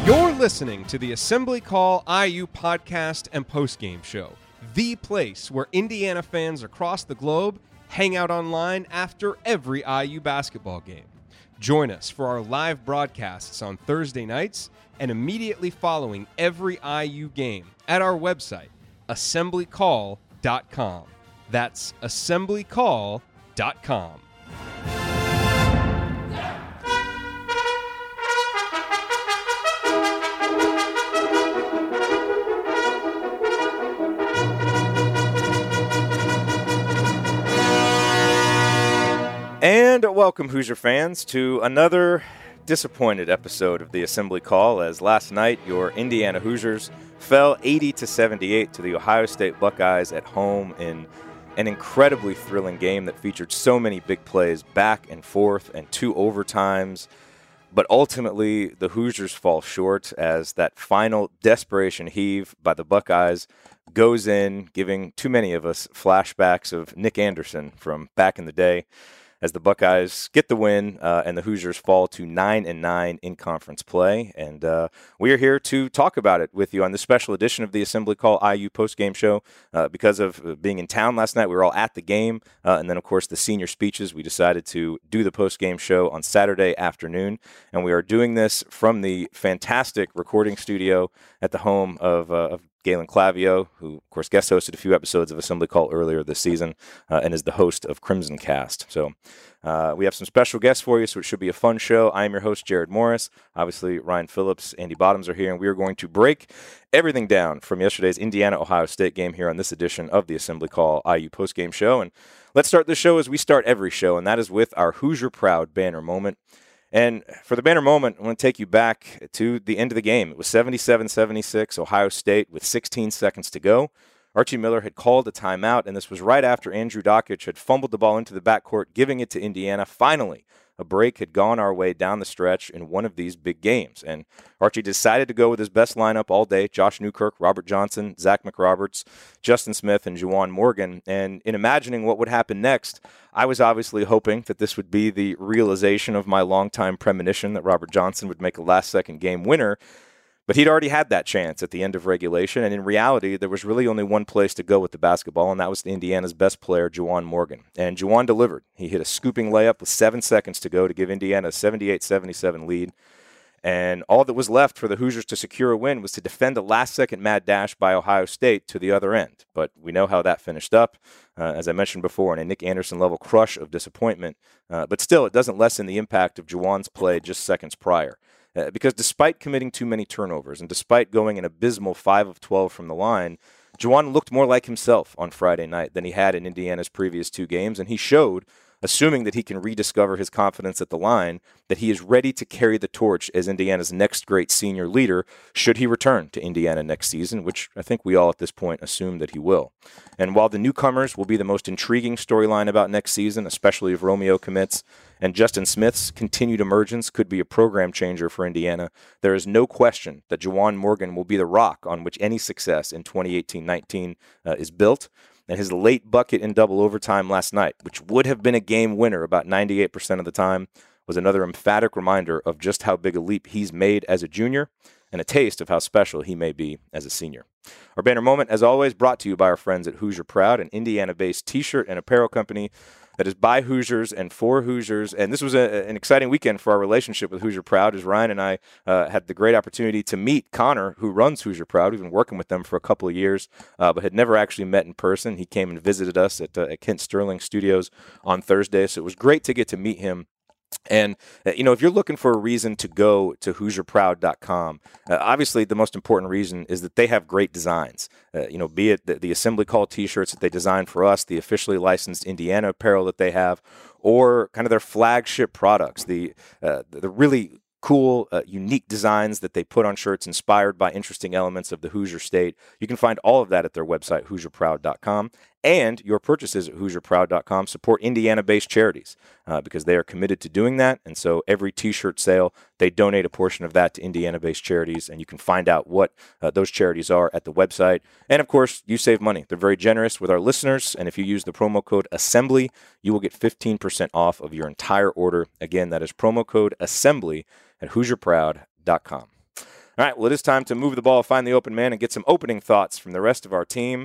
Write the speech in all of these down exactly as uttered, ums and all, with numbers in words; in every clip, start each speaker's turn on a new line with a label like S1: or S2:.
S1: You're listening to the Assembly Call I U podcast and postgame show, the place where Indiana fans across the globe hang out online after every I U basketball game. Join us for our live broadcasts on Thursday nights and immediately following every I U game at our website, assembly call dot com. That's assembly call dot com.
S2: And welcome, Hoosier fans, to another disappointed episode of the Assembly Call, as last night your Indiana Hoosiers fell eighty to seventy-eight to the Ohio State Buckeyes at home in an incredibly thrilling game that featured so many big plays back and forth and two overtimes. But ultimately, the Hoosiers fall short as that final desperation heave by the Buckeyes goes in, giving too many of us flashbacks of Nick Anderson from back in the day, as the Buckeyes get the win uh, and the Hoosiers fall to nine and nine in conference play. And uh, we are here to talk about it with you on this special edition of the Assembly Call I U postgame show. Uh, because of being in town last night, we were all at the game. Uh, and then, of course, the senior speeches, we decided to do the postgame show on Saturday afternoon. And we are doing this from the fantastic recording studio at the home of, uh, of Galen Clavio, who, of course, guest hosted a few episodes of Assembly Call earlier this season uh, and is the host of Crimson Cast. So uh, we have some special guests for you, so it should be a fun show. I am your host, Jared Morris. Obviously, Ryan Phillips, Andy Bottoms are here, and we are going to break everything down from yesterday's Indiana-Ohio State game here on this edition of the Assembly Call I U postgame show. And let's start the show as we start every show, and that is with our Hoosier Proud banner moment. And for the banner moment, I want to take you back to the end of the game. It was seventy-seven seventy-six, Ohio State with sixteen seconds to go. Archie Miller had called a timeout, and this was right after Andrew Dockich had fumbled the ball into the backcourt, giving it to Indiana. Finally, a break had gone our way down the stretch in one of these big games. And Archie decided to go with his best lineup all day: Josh Newkirk, Robert Johnson, Zach McRoberts, Justin Smith, and Juwan Morgan. And in imagining what would happen next, I was obviously hoping that this would be the realization of my longtime premonition that Robert Johnson would make a last-second game winner. But he'd already had that chance at the end of regulation, and in reality, there was really only one place to go with the basketball, and that was Indiana's best player, Juwan Morgan. And Juwan delivered. He hit a scooping layup with seven seconds to go to give Indiana a seventy-eight seventy-seven lead. And all that was left for the Hoosiers to secure a win was to defend a last-second mad dash by Ohio State to the other end. But we know how that finished up, uh, as I mentioned before, in a Nick Anderson-level crush of disappointment. Uh, but still, it doesn't lessen the impact of Juwan's play just seconds prior. Uh, because despite committing too many turnovers and despite going an abysmal five of twelve from the line, Juwan looked more like himself on Friday night than he had in Indiana's previous two games, and he showed, assuming that he can rediscover his confidence at the line, that he is ready to carry the torch as Indiana's next great senior leader should he return to Indiana next season, which I think we all at this point assume that he will. And while the newcomers will be the most intriguing storyline about next season, especially if Romeo commits, and Justin Smith's continued emergence could be a program changer for Indiana, there is no question that Juwan Morgan will be the rock on which any success in twenty eighteen nineteen uh, is built. And his late bucket in double overtime last night, which would have been a game winner about ninety-eight percent of the time, was another emphatic reminder of just how big a leap he's made as a junior and a taste of how special he may be as a senior. Our banner moment, as always, brought to you by our friends at Hoosier Proud, an Indiana-based T-shirt and apparel company that is by Hoosiers and for Hoosiers. And this was a, an exciting weekend for our relationship with Hoosier Proud, as Ryan and I uh, had the great opportunity to meet Connor, who runs Hoosier Proud. We've been working with them for a couple of years, uh, but had never actually met in person. He came and visited us at, uh, at Kent Sterling Studios on Thursday, so it was great to get to meet him. And, uh, you know, if you're looking for a reason to go to Hoosier Proud dot com, uh, obviously the most important reason is that they have great designs. Uh, you know, be it the, the Assembly Call T-shirts that they designed for us, the officially licensed Indiana apparel that they have, or kind of their flagship products, the uh, the really cool, uh, unique designs that they put on shirts inspired by interesting elements of the Hoosier State. You can find all of that at their website, Hoosier Proud dot com. And your purchases at Hoosier Proud dot com support Indiana-based charities uh, because they are committed to doing that. And so every T-shirt sale, they donate a portion of that to Indiana-based charities. And you can find out what uh, those charities are at the website. And, of course, you save money. They're very generous with our listeners. And if you use the promo code ASSEMBLY, you will get fifteen percent off of your entire order. Again, that is promo code ASSEMBLY at Hoosier Proud dot com. All right, well, it is time to move the ball, find the open man, and get some opening thoughts from the rest of our team.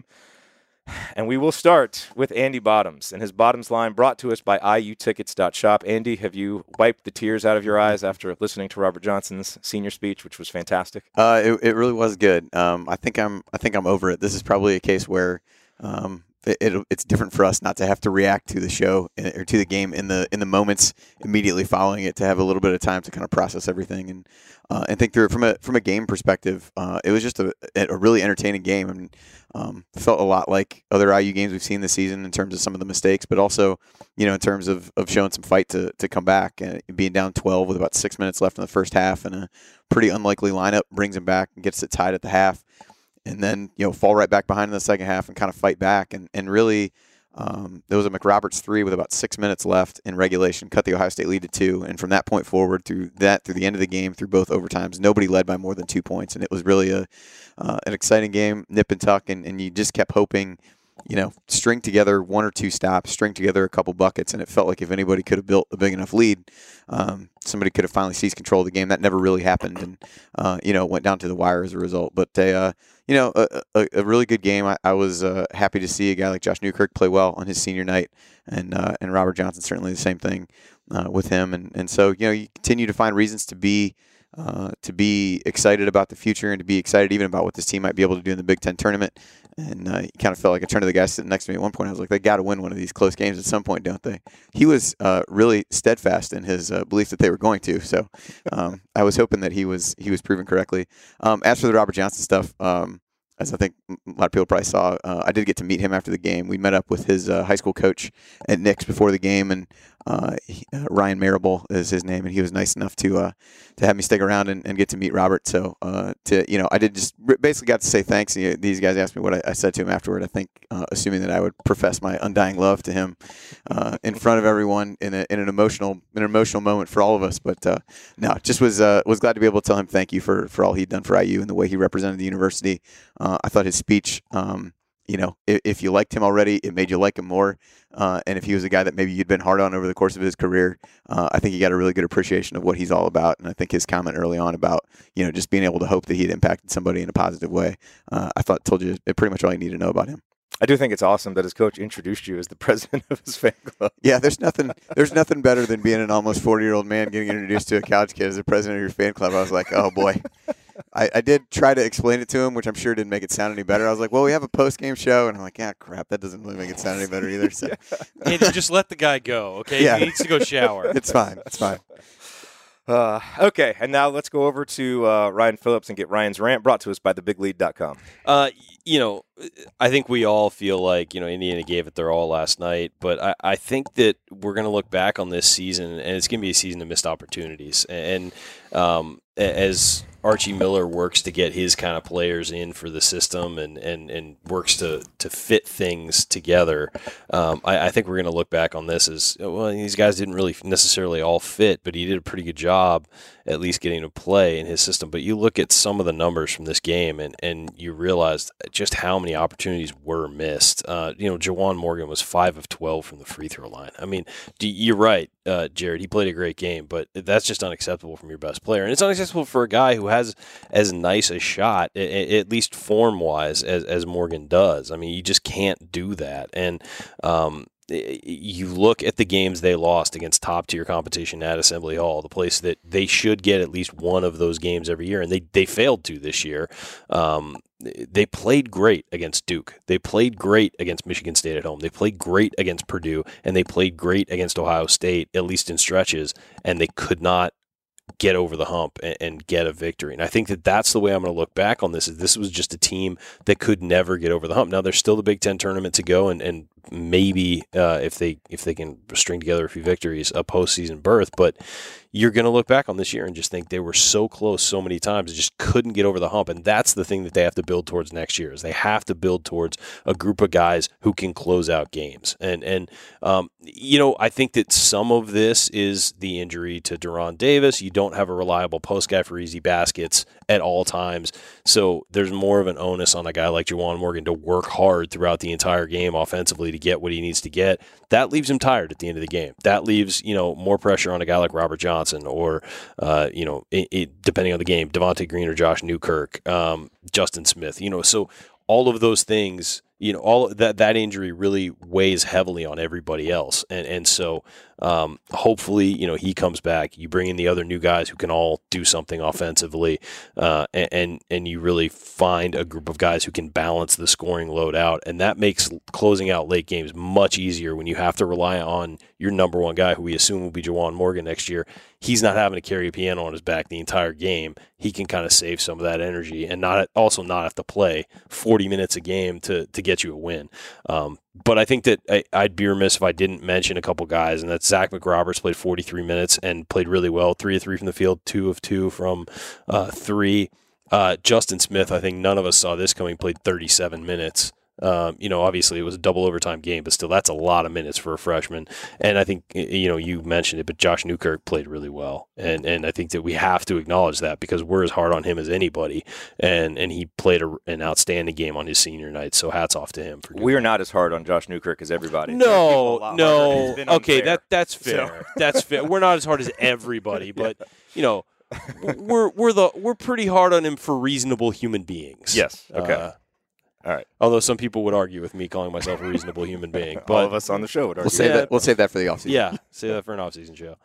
S2: And we will start with Andy Bottoms and his Bottoms line brought to us by I U tickets dot shop. Andy, have you wiped the tears out of your eyes after listening to Robert Johnson's senior speech, which was fantastic?
S3: Uh, it, it really was good. Um, I think I'm I think I'm over it. This is probably a case where um, it, it, it's different for us not to have to react to the show or to the game in the in the moments immediately following it, to have a little bit of time to kind of process everything and uh, and think through it from a from a game perspective. Uh, it was just a, a really entertaining game, and um, felt a lot like other I U games we've seen this season in terms of some of the mistakes, but also, you know, in terms of, of showing some fight to, to come back. And being down twelve with about six minutes left in the first half and a pretty unlikely lineup brings him back and gets it tied at the half, and then, you know, fall right back behind in the second half and kind of fight back. And, and really, um, there was a McRoberts three with about six minutes left in regulation, cut the Ohio State lead to two. And from that point forward, through that, through the end of the game, through both overtimes, nobody led by more than two points. And it was really a uh, an exciting game, nip and tuck, and, and you just kept hoping, you know, string together one or two stops, string together a couple buckets, and it felt like if anybody could have built a big enough lead, um, somebody could have finally seized control of the game. That never really happened, and uh, you know, went down to the wire as a result. But they, uh, you know, a, a, a really good game. I, I was uh, happy to see a guy like Josh Newkirk play well on his senior night, and uh, and Robert Johnson certainly the same thing uh, with him. And and so, you know, you continue to find reasons to be. Uh, to be excited about the future and to be excited even about what this team might be able to do in the Big Ten tournament. And uh, you kind of felt like I turned to the guy sitting next to me at one point. I was like, they got to win one of these close games at some point, don't they? He was uh, really steadfast in his uh, belief that they were going to. So um, I was hoping that he was he was proven correctly. Um, as for the Robert Johnson stuff, um, as I think a lot of people probably saw, uh, I did get to meet him after the game. We met up with his uh, high school coach at Nick's before the game, and uh, he, uh, Ryan Marable is his name, and he was nice enough to uh, to have me stick around and, and get to meet Robert. So, uh, to you know, I did just basically got to say thanks. These guys asked me what I, I said to him afterward. I think, uh, assuming that I would profess my undying love to him uh, in front of everyone in, a, in an emotional an emotional moment for all of us. But uh, no, just was uh, was glad to be able to tell him thank you for for all he'd done for I U and the way he represented the university. Uh, I thought his speech, um, you know, if, if you liked him already, it made you like him more. Uh, and if he was a guy that maybe you'd been hard on over the course of his career, uh, I think you got a really good appreciation of what he's all about. And I think his comment early on about, you know, just being able to hope that he'd impacted somebody in a positive way, uh, I thought told you pretty much all you need to know about him.
S2: I do think it's awesome that his coach introduced you as the president of his fan club.
S3: Yeah, there's nothing there's nothing better than being an almost forty-year-old man getting introduced to a college kid as the president of your fan club. I was like, oh, boy. I, I did try to explain it to him, which I'm sure didn't make it sound any better. I was like, well, we have a post-game show. And I'm like, ah, crap, that doesn't really make it sound any better either. So.
S4: Andy, just let the guy go, okay?
S3: Yeah.
S4: He needs to go shower.
S3: It's fine. It's fine.
S2: Uh, okay, and now let's go over to uh, Ryan Phillips and get Ryan's rant brought to us by the big lead dot com.
S4: Uh, you know, I think we all feel like, you know, Indiana gave it their all last night, but I, I think that we're going to look back on this season, and it's going to be a season of missed opportunities. And um, as Archie Miller works to get his kind of players in for the system and, and, and works to, to fit things together, um, I, I think we're going to look back on this as, well, these guys didn't really necessarily all fit, but he did a pretty good job at least getting to play in his system. But you look at some of the numbers from this game, and, and you realize just how many opportunities were missed. Uh, you know, Juwan Morgan was five of twelve from the free throw line. I mean, you're right, uh, Jared. He played a great game, but that's just unacceptable from your best player. And it's unacceptable for a guy who has as nice a shot, at least form-wise, as, as Morgan does. I mean, you just can't do that. And um, you look at the games they lost against top-tier competition at Assembly Hall, the place that they should get at least one of those games every year, and they, they failed to this year. Um, they played great against Duke. They played great against Michigan State at home. They played great against Purdue, and they played great against Ohio State, at least in stretches, and they could not get over the hump and, and get a victory. And I think that that's the way I'm going to look back on this, is this was just a team that could never get over the hump. Now, there's still the Big Ten tournament to go, and, and maybe uh, if they if they can string together a few victories, a postseason berth. But you're going to look back on this year and just think they were so close so many times, they just couldn't get over the hump. And that's the thing that they have to build towards next year, is they have to build towards a group of guys who can close out games. And, and um, you know, I think that some of this is the injury to Deron Davis. You don't have a reliable post guy for easy baskets at all times. So there's more of an onus on a guy like Juwan Morgan to work hard throughout the entire game offensively to to get what he needs to get. That leaves him tired at the end of the game. That leaves, you know, more pressure on a guy like Robert Johnson or, uh, you know, it, it, depending on the game, Devontae Green or Josh Newkirk, um, Justin Smith, you know, so all of those things, you know, all that, that injury really weighs heavily on everybody else. And, and so um, hopefully, you know, he comes back, you bring in the other new guys who can all do something offensively, uh, and, and, and you really find a group of guys who can balance the scoring load out. And that makes closing out late games much easier when you have to rely on your number one guy, who we assume will be Juwan Morgan next year. He's not having to carry a piano on his back the entire game. He can kind of save some of that energy and not also not have to play forty minutes a game to to get you a win. Um, but I think that I, I'd be remiss if I didn't mention a couple guys, and that's Zach McRoberts played forty-three minutes and played really well, three of three from the field, two of two from uh, three. Uh, Justin Smith, I think none of us saw this coming, played thirty-seven minutes. Um, you know, obviously it was a double overtime game, but still that's a lot of minutes for a freshman. And I think, you know, you mentioned it, but Josh Newkirk played really well. And and I think that we have to acknowledge that because we're as hard on him as anybody. And and he played a, an outstanding game on his senior night. So hats off to him. For
S2: we are not as hard on Josh Newkirk as everybody.
S4: No, no. Okay, that that's fair.
S2: So.
S4: That's fair. We're not as hard as everybody, but, you know, we're we're the we're pretty hard on him for reasonable human beings.
S2: Yes. Okay.
S4: Uh,
S2: All right.
S4: Although some people would argue with me calling myself a reasonable human being. But
S2: all of us on the show would argue.
S3: We'll save
S4: Yeah.
S3: that. We'll save that for the offseason.
S4: yeah, say that for an off-season show.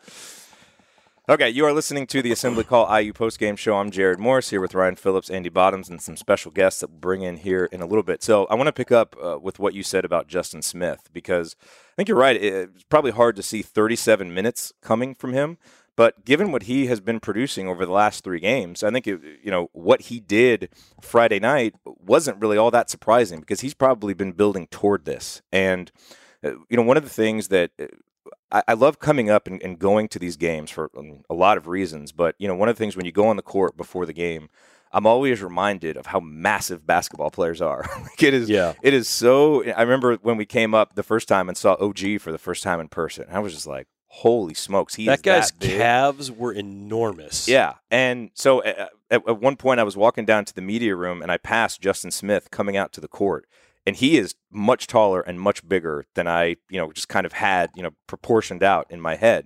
S2: Okay, you are listening to the Assembly Call I U postgame show. I'm Jared Morris here with Ryan Phillips, Andy Bottoms, and some special guests that we'll bring in here in a little bit. So I want to pick up uh, with what you said about Justin Smith, because I think you're right. It's probably hard to see thirty-seven minutes coming from him. But given what he has been producing over the last three games, I think it, you know what he did Friday night wasn't really all that surprising, because he's probably been building toward this. And uh, you know, one of the things that uh, I, I love coming up and, and going to these games for um, a lot of reasons. But you know, one of the things when you go on the court before the game, I'm always reminded of how massive basketball players are. Like it is,
S4: Yeah.
S2: it is so. I remember when we came up the first time and saw O G for the first time in person. I was just like, holy smokes, he
S4: that
S2: is
S4: guy's
S2: that big.
S4: calves were enormous.
S2: Yeah, and so uh, at, at one point I was walking down to the media room and I passed Justin Smith coming out to the court, and he is much taller and much bigger than I, you know, just kind of had, you know, proportioned out in my head.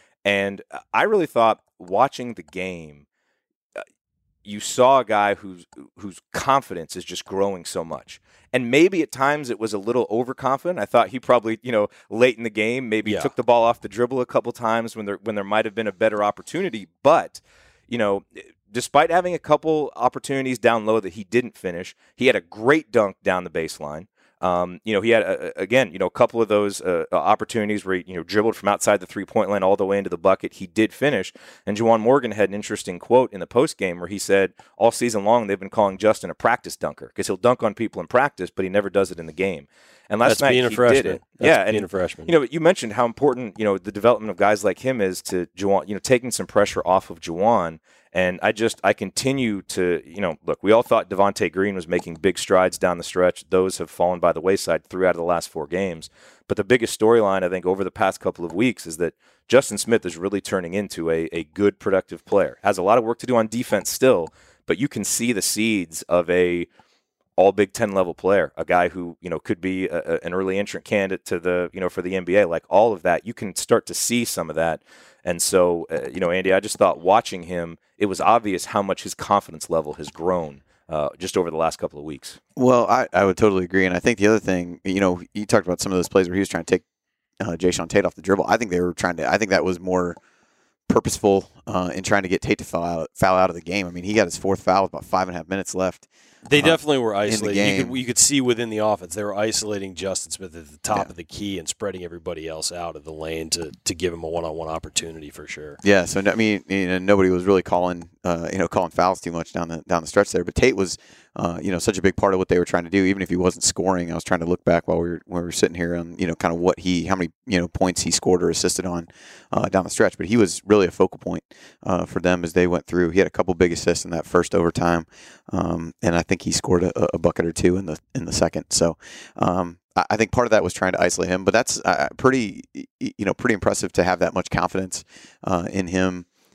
S2: And I really thought watching the game, uh, you saw a guy whose whose confidence is just growing so much. And maybe at times it was a little overconfident. I thought he probably, you know, late in the game, maybe
S4: Yeah.
S2: took the ball off the dribble a couple times when there when there might have been a better opportunity. But, you know, despite having a couple opportunities down low that he didn't finish, he had a great dunk down the baseline. Um, you know, he had, a, again, you know, a couple of those uh, opportunities where he, you know, dribbled from outside the three-point line all the way into the bucket. He did finish. And Juwan Morgan had an interesting quote in the postgame where he said, all season long they've been calling Justin a practice dunker because he'll dunk on people in practice, but he never does it in the game. And last
S4: That's
S2: night
S4: being a
S2: he
S4: freshman.
S2: did it.
S4: That's
S2: yeah,
S4: being
S2: and
S4: a freshman.
S2: You know, you mentioned how important, you know, the development of guys like him is to Juwan, you know, taking some pressure off of Juwan. And I just, I continue to, you know, look, we all thought Devontae Green was making big strides down the stretch. Those have fallen by the wayside three out of the last four games. But the biggest storyline, I think, over the past couple of weeks is that Justin Smith is really turning into a, a good, productive player. Has a lot of work to do on defense still, but you can see the seeds of a all Big Ten level player, a guy who, you know, could be a, a, an early entrant candidate to the, you know, for the N B A. Like all of that, you can start to see some of that. And so, uh, you know, Andy, I just thought watching him, it was obvious how much his confidence level has grown uh, just over the last couple of weeks.
S3: Well, I, I would totally agree. And I think the other thing, you know, you talked about some of those plays where he was trying to take uh, Jayshawn Tate off the dribble. I think they were trying to, I think that was more purposeful uh, in trying to get Tate to foul out, foul out of the game. I mean, he got his fourth foul with about five and a half minutes left.
S4: They
S3: uh,
S4: definitely were
S3: the
S4: isolating. You
S3: game.
S4: could, you could see within the offense, they were isolating Justin Smith at the top
S3: Yeah.
S4: of the key and spreading everybody else out of the lane to, to give him a one-on-one opportunity for sure.
S3: Yeah, so I mean, you know, nobody was really calling, uh, you know, calling fouls too much down the down the stretch there. But Tate was, uh, you know, such a big part of what they were trying to do. Even if he wasn't scoring, I was trying to look back while we were when we were sitting here on, you know, kind of what he, how many, you know, points he scored or assisted on uh, down the stretch. But he was really a focal point uh, for them as they went through. He had a couple big assists in that first overtime, um, and I think he scored a, a bucket or two in the in the second. So. Um, I think part of that was trying to isolate him, but that's uh, pretty, you know, pretty impressive to have that much confidence uh, in him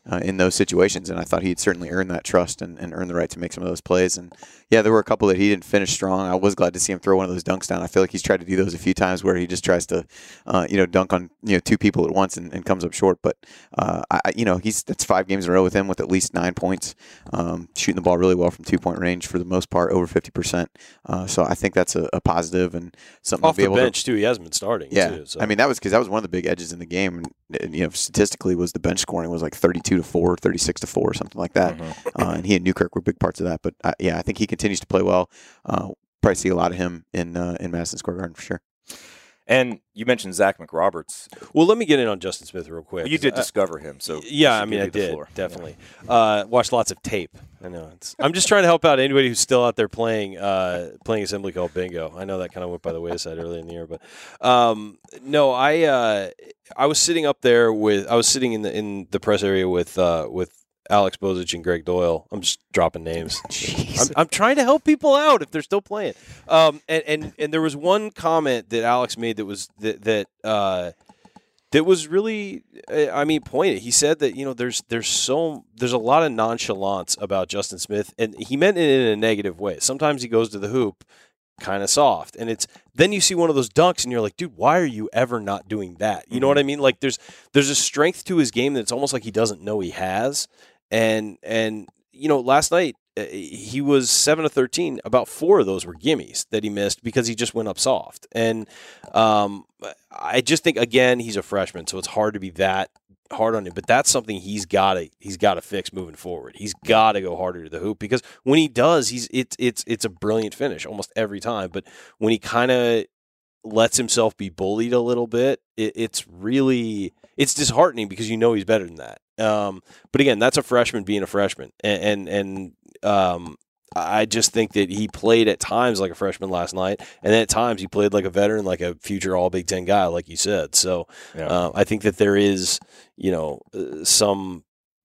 S3: uh, in those situations, and I thought he'd certainly earned that trust and, and earned the right to make some of those plays. And yeah, there were a couple that he didn't finish strong. I was glad to see him throw one of those dunks down. I feel like he's tried to do those a few times where he just tries to, uh, you know, dunk on you know two people at once and, and comes up short. But uh, I, you know, he's that's five games in a row with him with at least nine points, um, shooting the ball really well from two point range for the most part, over fifty percent. Uh, so I think that's a, a positive and something
S4: off
S3: to be
S4: the
S3: able
S4: bench
S3: to,
S4: too. He hasn't been starting.
S3: Yeah,
S4: too, so.
S3: I mean that was because that was one of the big edges in the game. And, you know, statistically, was the bench scoring was like thirty-two to four, thirty-six to four, something like that. Mm-hmm. uh, and he and Newkirk were big parts of that. But uh, yeah, I think he continues to play well. Uh, probably see a lot of him in uh, in Madison Square Garden for sure.
S2: And you mentioned Zach McRoberts.
S4: Well, let me get in on Justin Smith real quick.
S2: You did
S4: I,
S2: discover him, so
S4: yeah, I mean, I did floor. definitely yeah. uh, watched lots of tape. I know. It's, I'm just trying to help out anybody who's still out there playing uh, playing Assembly Call Bingo. I know that kind of went by the wayside early in the year, but um, no, I uh, I was sitting up there with I was sitting in the in the press area with uh, with. Alex Bozich and Greg Doyle. I'm just dropping names. I'm, I'm trying to help people out if they're still playing. Um, and, and and there was one comment that Alex made that was that that uh, that was really, I mean, pointed. He said that you know there's there's so there's a lot of nonchalance about Justin Smith, and he meant it in a negative way. Sometimes he goes to the hoop kind of soft, and it's then you see one of those dunks and you're like, dude, why are you ever not doing that? You know what I mean? Like there's there's a strength to his game that's almost like he doesn't know he has. And, and you know, last night uh, he was seven of thirteen. About four of those were gimmies that he missed because he just went up soft. And um, I just think, again, he's a freshman, so it's hard to be that hard on him. But that's something he's got to he's got to fix moving forward. He's got to go harder to the hoop because when he does, he's it's it's it's a brilliant finish almost every time. But when he kind of lets himself be bullied a little bit, it, it's really it's disheartening because you know he's better than that. Um, but again, that's a freshman being a freshman, and and, and um, I just think that he played at times like a freshman last night, and then at times he played like a veteran, like a future All Big Ten guy, like you said. So yeah. uh, I think that there is, you know, uh, some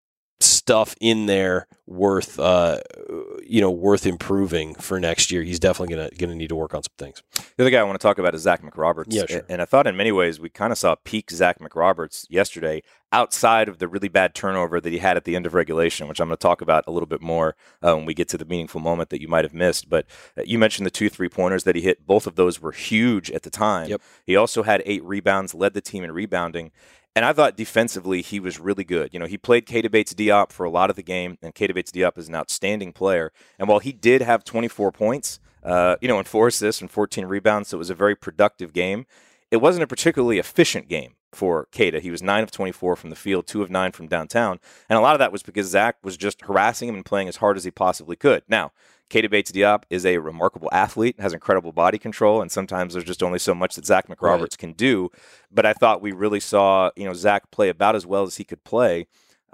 S4: stuff in there worth, uh, you know, worth improving for next year. He's definitely gonna gonna need to work on some things.
S2: The other guy I want to talk about is Zach McRoberts.
S4: Yeah, sure.
S2: And I thought in many ways we kind of saw peak Zach McRoberts yesterday outside of the really bad turnover that he had at the end of regulation, which I'm going to talk about a little bit more uh, when we get to the meaningful moment that you might have missed. But uh, you mentioned the two three-pointers that he hit. Both of those were huge at the time.
S4: Yep.
S2: He also had eight rebounds, led the team in rebounding. And I thought defensively he was really good. You know, he played Keita Bates-Diop for a lot of the game, and Keita Bates-Diop is an outstanding player. And while he did have twenty-four points, uh, you know, and four assists and fourteen rebounds, so it was a very productive game, it wasn't a particularly efficient game for Keita. He was nine of twenty-four from the field, two of nine from downtown. And a lot of that was because Zach was just harassing him and playing as hard as he possibly could. Now, Keita Bates-Diop is a remarkable athlete, has incredible body control, and sometimes there's just only so much that Zach McRoberts right. can do. But I thought we really saw, you know, Zach play about as well as he could play,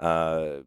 S2: uh,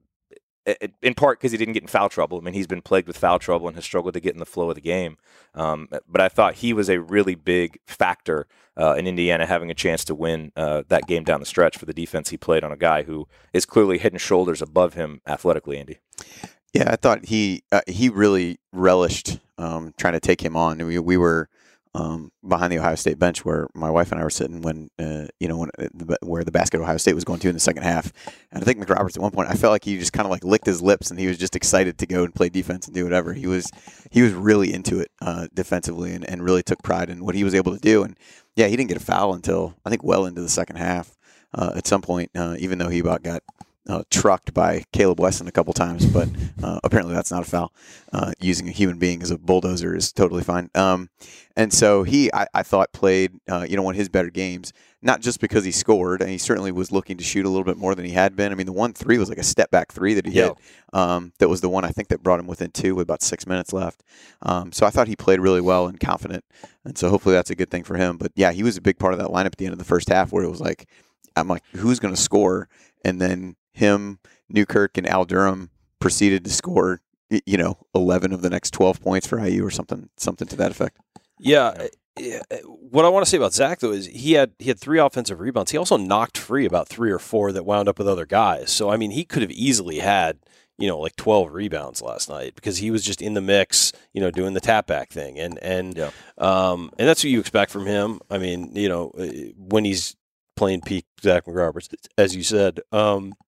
S2: in part because he didn't get in foul trouble. I mean, he's been plagued with foul trouble and has struggled to get in the flow of the game. Um, but I thought he was a really big factor uh, in Indiana having a chance to win uh, that game down the stretch for the defense he played on a guy who is clearly head and shoulders above him athletically, Andy.
S3: Yeah, I thought he uh, he really relished um, trying to take him on. We, we were um, behind the Ohio State bench where my wife and I were sitting when uh, you know when the, where the basket Ohio State was going to in the second half. And I think McRoberts at one point I felt like he just kind of like licked his lips and he was just excited to go and play defense and do whatever. He was he was really into it uh, defensively and, and really took pride in what he was able to do. And yeah, he didn't get a foul until I think well into the second half uh, at some point, uh, even though he about got Uh, trucked by Caleb Wesson a couple times, but uh, apparently that's not a foul. Uh, using a human being as a bulldozer is totally fine. Um, and so he, I, I thought, played uh, you know one of his better games, not just because he scored, and he certainly was looking to shoot a little bit more than he had been. I mean, the one three was like a step back three that he
S4: yeah.
S3: hit. Um, that was the one I think that brought him within two with about six minutes left. Um, so I thought he played really well and confident, and so hopefully that's a good thing for him. But yeah, he was a big part of that lineup at the end of the first half, where it was like, I'm like, who's going to score? And then him, Newkirk, and Al Durham proceeded to score, you know, eleven of the next twelve points for I U or something, something to that effect.
S4: Yeah. What I want to say about Zach though is he had he had three offensive rebounds. He also knocked free about three or four that wound up with other guys. So I mean, he could have easily had, you know, like twelve rebounds last night because he was just in the mix, you know, doing the tap back thing, and and yeah. um, and that's what you expect from him. I mean, you know, when he's playing peak Zach McRoberts, as you said. Um,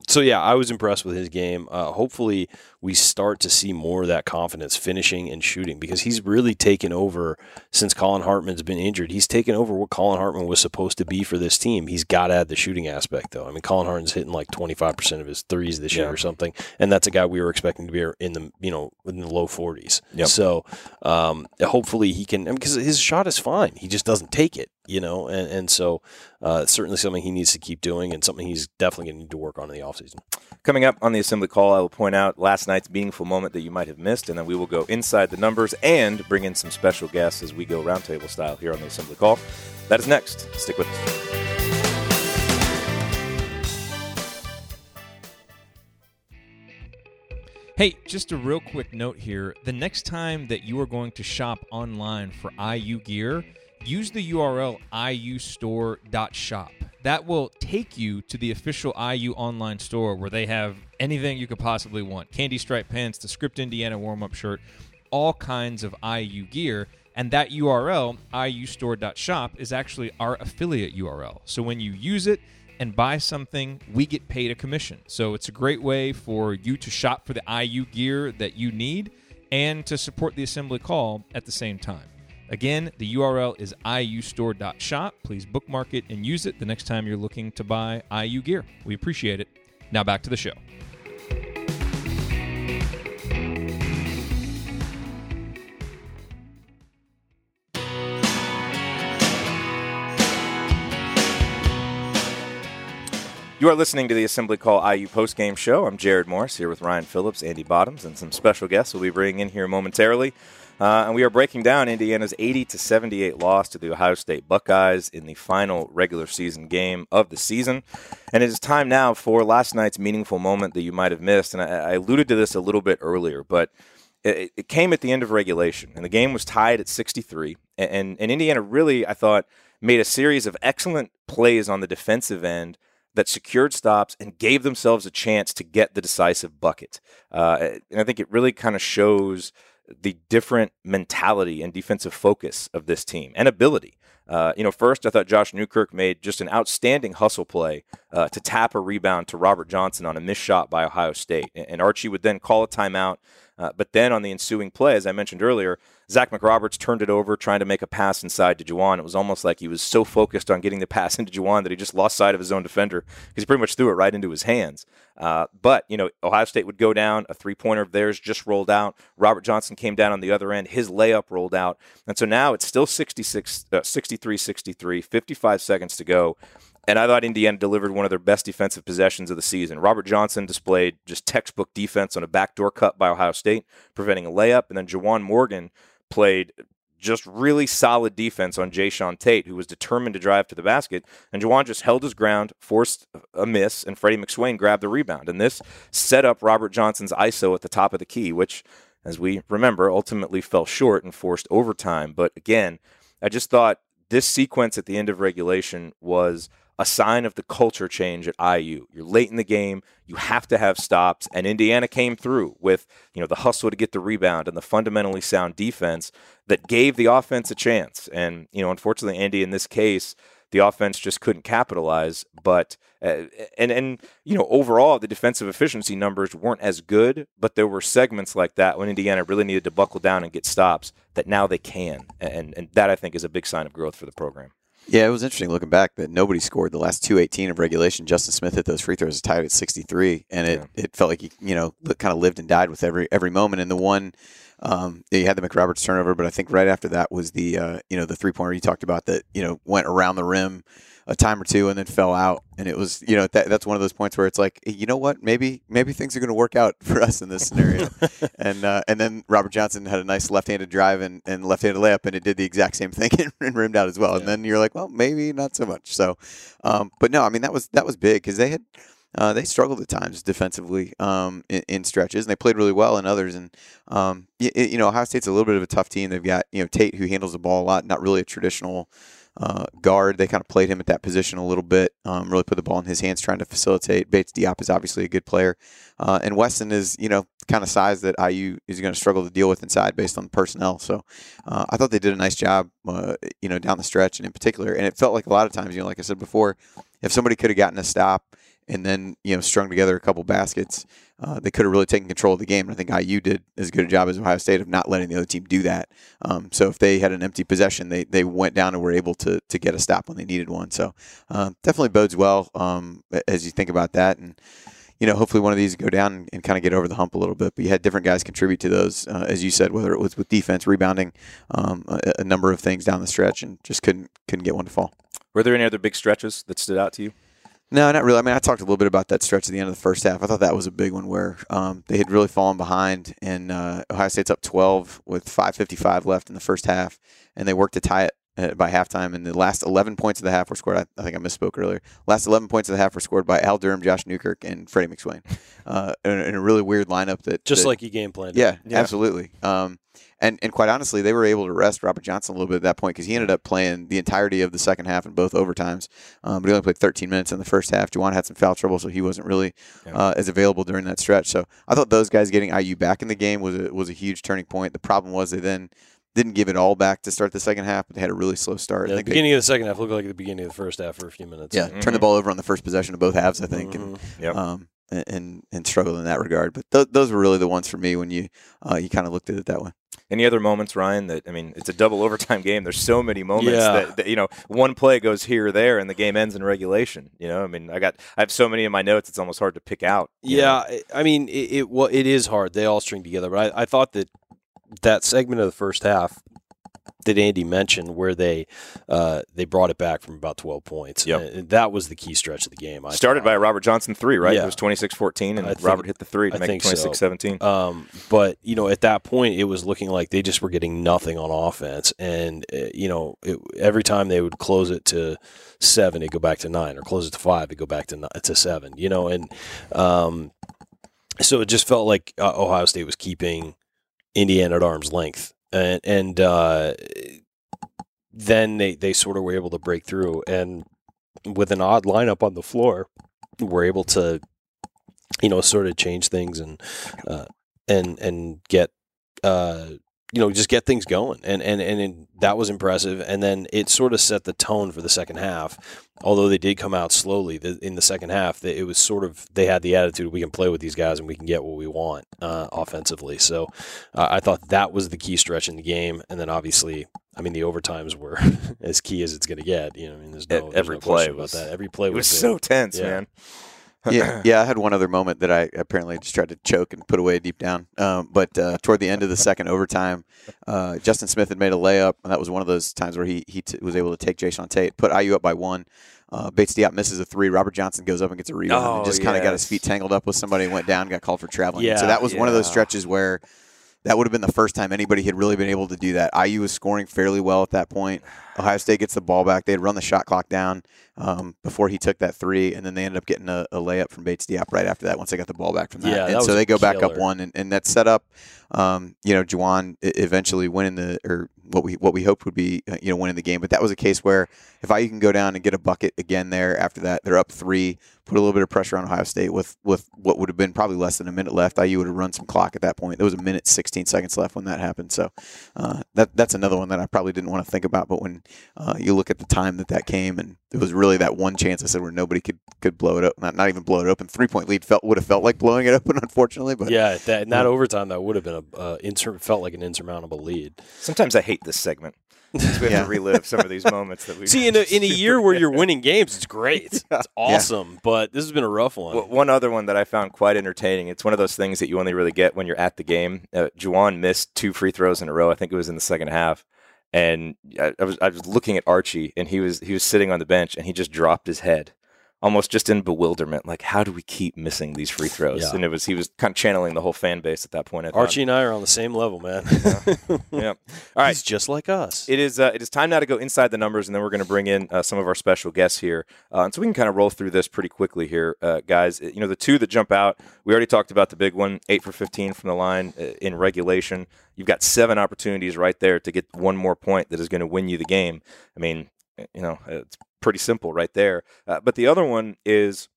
S4: so yeah, I was impressed with his game. Uh, hopefully, we start to see more of that confidence finishing and shooting, because he's really taken over since Colin Hartman's been injured. He's taken over what Colin Hartman was supposed to be for this team. He's got to add the shooting aspect, though. I mean, Colin Hartman's hitting like twenty-five percent of his threes this
S2: Yeah.
S4: year or something, and that's a guy we were expecting to be in the you know in the low forties.
S2: Yep.
S4: So um, hopefully he can, because his shot is fine. He just doesn't take it, you know, and and so uh, it's certainly something he needs to keep doing, and something he's definitely going to need to work on in the offseason.
S2: Coming up on the Assembly Call, I will point out last night's meaningful moment that you might have missed, and then we will go inside the numbers and bring in some special guests as we go roundtable style here on the Assembly Call. That is next. Stick with us.
S1: Hey, just a real quick note here. The next time that you are going to shop online for I U gear, use the U R L I U store dot shop. That will take you to the official I U online store where they have anything you could possibly want. Candy stripe pants, the Script Indiana warm-up shirt, all kinds of I U gear. And that U R L, I U store dot shop, is actually our affiliate U R L. So when you use it and buy something, we get paid a commission. So it's a great way for you to shop for the I U gear that you need and to support the Assembly Call at the same time. Again, the U R L is I U store dot shop. Please bookmark it and use it the next time you're looking to buy I U gear. We appreciate it. Now back to the show.
S2: You are listening to the Assembly Call I U postgame show. I'm Jared Morris here with Ryan Phillips, Andy Bottoms, and some special guests we'll be bringing in here momentarily. Uh, and we are breaking down Indiana's eighty to seventy-eight loss to the Ohio State Buckeyes in the final regular season game of the season. And it is time now for last night's meaningful moment that you might have missed. And I, I alluded to this a little bit earlier, but it, it came at the end of regulation. And the game was tied at sixty-three. And, and, and Indiana really, I thought, made a series of excellent plays on the defensive end that secured stops and gave themselves a chance to get the decisive bucket. Uh, and I think it really kind of shows the different mentality and defensive focus of this team and ability. Uh, you know, first, I thought Josh Newkirk made just an outstanding hustle play uh, to tap a rebound to Robert Johnson on a missed shot by Ohio State. And Archie would then call a timeout. Uh, but then on the ensuing play, as I mentioned earlier, Zach McRoberts turned it over trying to make a pass inside to Juwan. It was almost like he was so focused on getting the pass into Juwan that he just lost sight of his own defender because he pretty much threw it right into his hands. Uh, but, you know, Ohio State would go down. A three-pointer of theirs just rolled out. Robert Johnson came down on the other end. His layup rolled out. And so now it's still sixty-six, uh, sixty-three sixty-three, fifty-five seconds to go. And I thought Indiana delivered one of their best defensive possessions of the season. Robert Johnson displayed just textbook defense on a backdoor cut by Ohio State, preventing a layup. And then Juwan Morgan played just really solid defense on Jayshawn Tate, who was determined to drive to the basket. And Juwan just held his ground, forced a miss, and Freddie McSwain grabbed the rebound. And this set up Robert Johnson's I S O at the top of the key, which, as we remember, ultimately fell short and forced overtime. But again, I just thought this sequence at the end of regulation was a sign of the culture change at I U. You're late in the game, you have to have stops, and Indiana came through with, you know, the hustle to get the rebound and the fundamentally sound defense that gave the offense a chance. And, you know, unfortunately, Andy, in this case, the offense just couldn't capitalize. But uh, and and you know, overall, the defensive efficiency numbers weren't as good, but there were segments like that when Indiana really needed to buckle down and get stops that now they can, and and that I think is a big sign of growth for the program.
S3: Yeah, it was interesting looking back that nobody scored the last two eighteen of regulation. Justin Smith hit those free throws tied at sixty-three, and it, yeah. it felt like he, you know, kind of lived and died with every every moment. And the one, um, you had the McRoberts turnover, but I think right after that was the, uh, you know, the three pointer you talked about that, you know, went around the rim a time or two and then fell out. And it was, you know, that, that's one of those points where it's like, you know what, maybe maybe things are going to work out for us in this scenario. and uh, and then Robert Johnson had a nice left-handed drive and, and left-handed layup, and it did the exact same thing and, and rimmed out as well. Yeah. And then you're like, well, maybe not so much. So, um, but no, I mean, that was that was big because they had uh, they struggled at times defensively um, in, in stretches, and they played really well in others. And um, you, you know, Ohio State's a little bit of a tough team. They've got, you know, Tate, who handles the ball a lot, not really a traditional Uh, guard. They kind of played him at that position a little bit, um, really put the ball in his hands trying to facilitate. Bates Diop is obviously a good player. Uh, and Weston is, you know, kind of size that I U is going to struggle to deal with inside based on the personnel. So uh, I thought they did a nice job, uh, you know, down the stretch and in particular. And it felt like a lot of times, you know, like I said before, if somebody could have gotten a stop and then you know strung together a couple baskets, uh, they could have really taken control of the game. And I think I U did as good a job as Ohio State of not letting the other team do that. Um, so if they had an empty possession, they they went down and were able to to get a stop when they needed one. So uh, definitely bodes well um, as you think about that. And you know, hopefully one of these go down and, and kind of get over the hump a little bit. But you had different guys contribute to those, uh, as you said, whether it was with defense, rebounding, um, a, a number of things down the stretch, and just couldn't couldn't get one to fall.
S2: Were there any other big stretches that stood out to you?
S3: No, not really. I mean, I talked a little bit about that stretch at the end of the first half. I thought that was a big one where um, they had really fallen behind, and uh, Ohio State's up twelve with five fifty-five left in the first half, and they worked to tie it uh, by halftime. And the last eleven points of the half were scored. I, I think I misspoke earlier. Last eleven points of the half were scored by Al Durham, Josh Newkirk, and Freddie McSwain, uh, in, in a really weird lineup. That
S4: just
S3: that,
S4: like you game planned.
S3: Yeah,
S2: yeah.
S3: absolutely. Um, And and quite honestly, they were able to rest Robert Johnson a little bit at that point because he ended up playing the entirety of the second half in both overtimes. Um, but he only played thirteen minutes in the first half. Juwan had some foul trouble, so he wasn't really uh, as available during that stretch. So I thought those guys getting I U back in the game was a, was a huge turning point. The problem was they then didn't give it all back to start the second half, but they had a really slow start.
S4: Yeah,
S3: I
S4: the
S3: think
S4: beginning
S3: they,
S4: of the second half looked like the beginning of the first half for a few minutes.
S3: yeah,
S2: Mm-hmm.
S3: turned the ball over on the first possession of both halves, I think,
S4: Mm-hmm.
S3: and
S2: Yep.
S3: um, and, and and struggled in that regard. But th- those were really the ones for me when you uh, you kind of looked at it that way.
S2: Any other moments, Ryan, that, I mean, it's a double overtime game. There's so many moments
S4: Yeah.
S2: that, that, you know, one play goes here or there and the game ends in regulation. You know, I mean, I got, I have so many in my notes, it's almost hard to pick out. you know?
S4: Yeah, I mean, it, it well, it is hard. They all string together, but I, I thought that that segment of the first half that Andy mentioned, where they uh, they brought it back from about twelve points,
S2: Yep.
S4: and that was the key stretch of the game. I
S2: Started
S4: thought.
S2: by a Robert Johnson three, right?
S4: Yeah.
S2: It was twenty-six fourteen, and
S4: I think-
S2: Robert hit the three to
S4: I
S2: make it
S4: think so.
S2: twenty-six seventeen.
S4: Um, but you know, at that point, it was looking like they just were getting nothing on offense, and uh, you know, it, every time they would close it to seven, it'd go back to nine, or close it to five, it'd go back to nine, to seven. You know, and um, so it just felt like uh, Ohio State was keeping Indiana at arm's length, and and uh, then they they sort of were able to break through, and with an odd lineup on the floor, were able to, you know, sort of change things and uh, and and get uh, you know, just get things going, and and and it, that was impressive. And then it sort of set the tone for the second half. Although they did come out slowly the, in the second half, it was sort of, they had the attitude, we can play with these guys and we can get what we want uh, offensively. So uh, I thought that was the key stretch in the game. And then obviously, I mean, the overtimes were as key as it's going to get. You know, I mean, there's no, there's
S2: Every
S4: no
S2: play
S4: question
S2: was-
S4: about that. Every play
S2: It was
S4: was
S2: so
S4: big.
S2: tense,
S4: Yeah.
S2: man.
S3: yeah, yeah. I had one other moment that I apparently just tried to choke and put away deep down. Um, but uh, toward the end of the second overtime, uh, Justin Smith had made a layup, and that was one of those times where he he t- was able to take Jason Tate, put I U up by one. Uh, Bates Diop misses a three. Robert Johnson goes up and gets a rebound,
S2: Oh,
S3: and just kind of got his
S2: yes.
S3: feet tangled up with somebody, went down, got called for traveling.
S4: Yeah,
S3: so that was one of those
S2: yeah.
S3: stretches where that would have been the first time anybody had really been able to do that. I U was scoring fairly well at that point. Ohio State gets the ball back. They had run the shot clock down um, before he took that three, and then they ended up getting a, a layup from Bates Diop right after that once they got the ball back from that.
S4: Yeah,
S3: and
S4: that
S3: so
S4: was
S3: they
S4: a
S3: go back up
S4: killer.
S3: one, and, and that set up, um, you know, Juwan e- eventually winning the or what we what we hoped would be uh, you know winning the game. But that was a case where if I U can go down and get a bucket again there after that, they're up three, put a little bit of pressure on Ohio State with with what would have been probably less than a minute left. I U would have run some clock at that point. There was a minute sixteen seconds left when that happened. So uh, that that's another one that I probably didn't want to think about. But when uh, you look at the time that that came, and it was really that one chance I said where nobody could could blow it up, not not even blow it open. Three point lead felt would have felt like blowing it open, unfortunately. But
S4: Yeah, that, in that overtime, that would have been a uh, inter- felt like an insurmountable lead.
S2: Sometimes I hate this segment. 'Cause we have
S3: Yeah.
S2: to relive some of these moments that we
S4: See, in a, in a year where you're winning games, it's great. It's awesome. But this has been a rough one.
S2: Well, one other one that I found quite entertaining. It's one of those things that you only really get when you're at the game. Uh, Juwan missed two free throws in a row. I think it was in the second half. And I, I was I was looking at Archie, and he was he was sitting on the bench, and he just dropped his head, almost just in bewilderment. Like, how do we keep missing these free throws?
S4: Yeah.
S2: And it was he was kind of channeling the whole fan base at that point. I thought.
S4: Archie and I are on the same level, man.
S2: Yeah. All right.
S4: He's just like us.
S2: It is uh, it is time now to go inside the numbers, and then we're going to bring in uh, some of our special guests here. Uh, and so we can kind of roll through this pretty quickly here, uh, guys. You know, the two that jump out, we already talked about the big one, eight for fifteen from the line uh, in regulation. You've got seven opportunities right there to get one more point that is going to win you the game. I mean, you know, it's pretty simple right there. Uh, but the other one is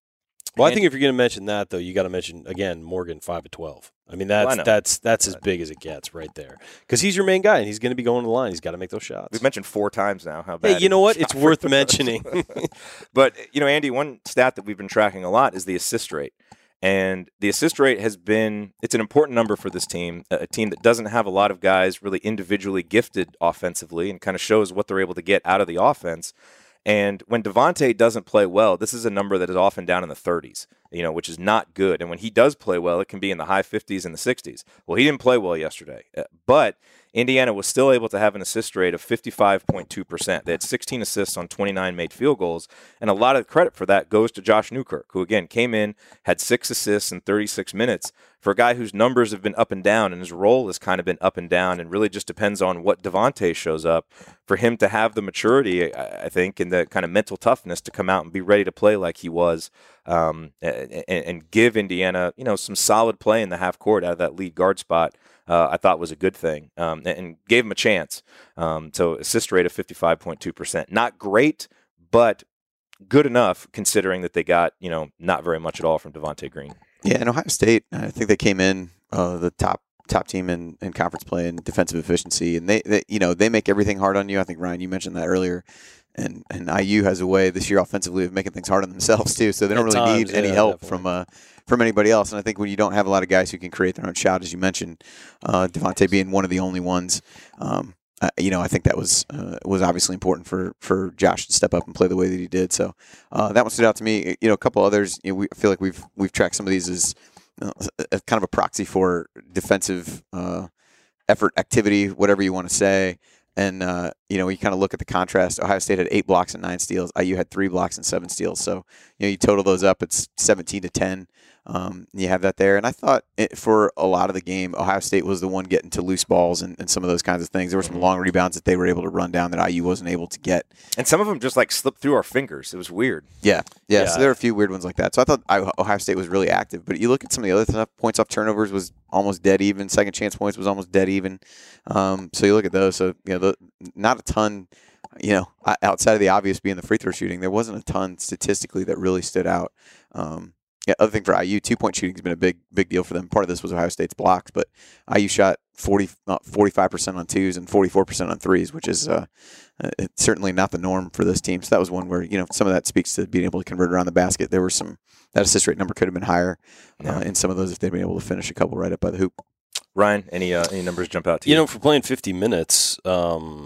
S4: Well, I
S2: And-
S4: think if you're going to mention that, though, you got to mention again Morgan five of twelve. I mean, that's
S2: Well, I know.
S4: that's that's as big as it gets right there because he's your main guy and he's going to be going to the line. He's got to make those shots.
S2: We've mentioned four times now how bad.
S4: Hey, you know
S2: he
S4: what?
S2: shot
S4: It's
S2: free
S4: worth
S2: throws.
S4: mentioning.
S2: But you know, Andy, one stat that we've been tracking a lot is the assist rate. And the assist rate has been, it's an important number for this team, a team that doesn't have a lot of guys really individually gifted offensively and kind of shows what they're able to get out of the offense. And when Devontae doesn't play well, this is a number that is often down in the thirties, you know, which is not good. And when he does play well, it can be in the high fifties and the sixties. Well, he didn't play well yesterday, but Indiana was still able to have an assist rate of fifty-five point two percent. They had sixteen assists on twenty-nine made field goals, and a lot of credit for that goes to Josh Newkirk, who, again, came in, had six assists in thirty-six minutes. For a guy whose numbers have been up and down and his role has kind of been up and down and really just depends on what Devontae shows up, for him to have the maturity, I think, and the kind of mental toughness to come out and be ready to play like he was um, and, and give Indiana, you know, some solid play in the half court out of that lead guard spot. Uh, I thought was a good thing um, and, and gave him a chance. Um, so assist rate of fifty-five point two percent. Not great, but good enough considering that they got, you know, not very much at all from Devontae Green.
S3: Yeah, and Ohio State, I think they came in uh, the top top team in, in conference play and defensive efficiency, and they, they you know they make everything hard on you. I think Ryan, you mentioned that earlier, and and I U has a way this year offensively of making things hard on themselves too. So they don't
S4: At
S3: really
S4: times,
S3: need any
S4: yeah,
S3: help
S4: definitely.
S3: from uh, from anybody else. And I think when you don't have a lot of guys who can create their own shot, as you mentioned, uh, Devontae being one of the only ones. Um, Uh, you know, I think that was uh, was obviously important for, for Josh to step up and play the way that he did. So uh, that one stood out to me. You know, a couple others. You know, we I feel like we've we've tracked some of these as uh, a, kind of a proxy for defensive uh, effort, activity, whatever you want to say. And uh, you know, you kind of look at the contrast. Ohio State had eight blocks and nine steals. I U had three blocks and seven steals. So you know, you total those up, it's seventeen to ten. Um, you have that there. And I thought it, for a lot of the game, Ohio State was the one getting to loose balls and, and some of those kinds of things. There were some long rebounds that they were able to run down that I U wasn't able to get.
S2: And some of them just like slipped through our fingers. It was weird.
S3: Yeah, yeah.
S4: Yeah.
S3: So there were a few weird ones like that. So I thought I, Ohio State was really active. But you look at some of the other stuff. Points off turnovers was almost dead even. Second chance points was almost dead even. Um, so you look at those. So you know, the, not a ton. You know, outside of the obvious being the free throw shooting, there wasn't a ton statistically that really stood out. Um, yeah, other thing for I U, two-point shooting has been a big, big deal for them. Part of this was Ohio State's blocks, but I U shot forty, forty-five percent on twos and forty-four percent on threes, which is uh, it's certainly not the norm for this team. So that was one where, you know, some of that speaks to being able to convert around the basket. There were some, that assist rate number could have been higher
S2: Yeah.
S3: uh, in some of those if they'd been able to finish a couple right up by the hoop.
S2: Ryan, any uh, any numbers jump out to you?
S4: You know, for playing fifty minutes, um,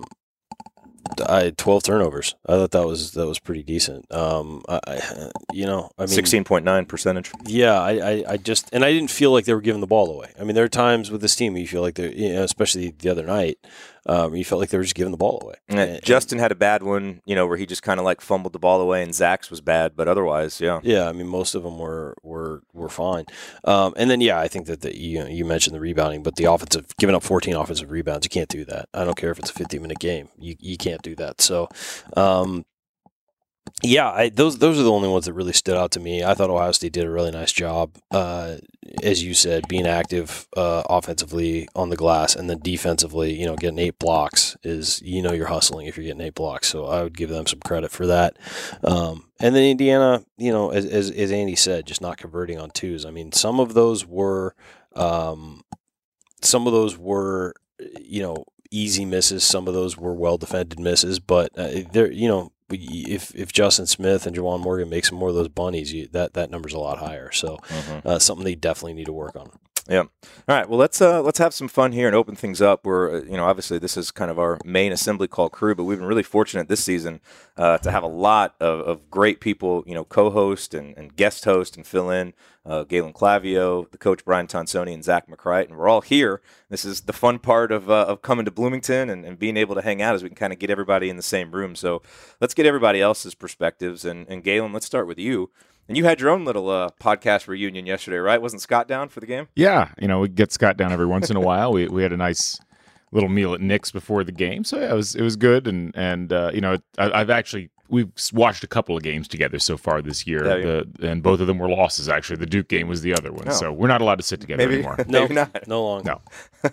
S4: I had twelve turnovers. I thought that was that was pretty decent. Um, I, I, you know, I mean,
S2: sixteen point nine percentage.
S4: Yeah, I, I, I just and I didn't feel like they were giving the ball away. I mean, there are times with this team where you feel like they're, you know, especially the other night, um, you felt like they were just giving the ball away.
S2: And
S4: And-
S2: Justin had a bad one, you know, where he just kind of like fumbled the ball away, and Zach's was bad, but otherwise, yeah.
S4: Yeah, I mean, most of them were were were fine. Um, and then, yeah, I think that the, you know, you mentioned the rebounding, but the offensive, giving up fourteen offensive rebounds, you can't do that. I don't care if it's a fifty minute game, you you can't do that. So, um, yeah, I, those those are the only ones that really stood out to me. I thought Ohio State did a really nice job, uh, as you said, being active uh, offensively on the glass, and then defensively, you know, getting eight blocks is, you know, you're hustling if you're getting eight blocks. So I would give them some credit for that. Um, and then Indiana, you know, as, as as Andy said, just not converting on twos. I mean, some of those were, um, some of those were, you know, easy misses. Some of those were well defended misses, but uh, they're, you know. If if Justin Smith and Juwan Morgan make some more of those bunnies, you, that that number's a lot higher. So
S2: Mhm.
S4: uh, something they definitely need to work on.
S2: Yeah. All right. Well, let's uh, let's have some fun here and open things up. We're uh, you know, obviously this is kind of our main assembly call crew, but we've been really fortunate this season uh, to have a lot of, of great people, you know, co-host and, and guest host and fill in. Uh, Galen Clavio, the coach Brian Tonsoni, and Zach McCright, and we're all here. This is the fun part of uh, of coming to Bloomington and, and being able to hang out, as we can kind of get everybody in the same room. So let's get everybody else's perspectives. And, and Galen, let's start with you. And you had your own little uh, podcast reunion yesterday, right? Wasn't Scott down for the game?
S5: Yeah, you know, we get Scott down every once in a while. We we had a nice little meal at Nick's before the game, so yeah, it was it was good. And and uh, you know, I, I've actually we've watched a couple of games together so far this year,
S2: Yeah, yeah.
S5: the, and both of them were losses. Actually, the Duke game was the other one,
S2: Oh.
S5: so we're not allowed to sit together
S2: Maybe,
S5: anymore.
S2: maybe not.
S4: No long.
S5: No.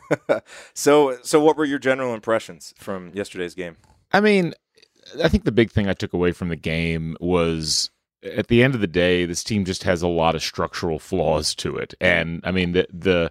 S2: so, so what were your general impressions from yesterday's game?
S5: I mean, I think the big thing I took away from the game was at the end of the day, this team just has a lot of structural flaws to it. And I mean, the the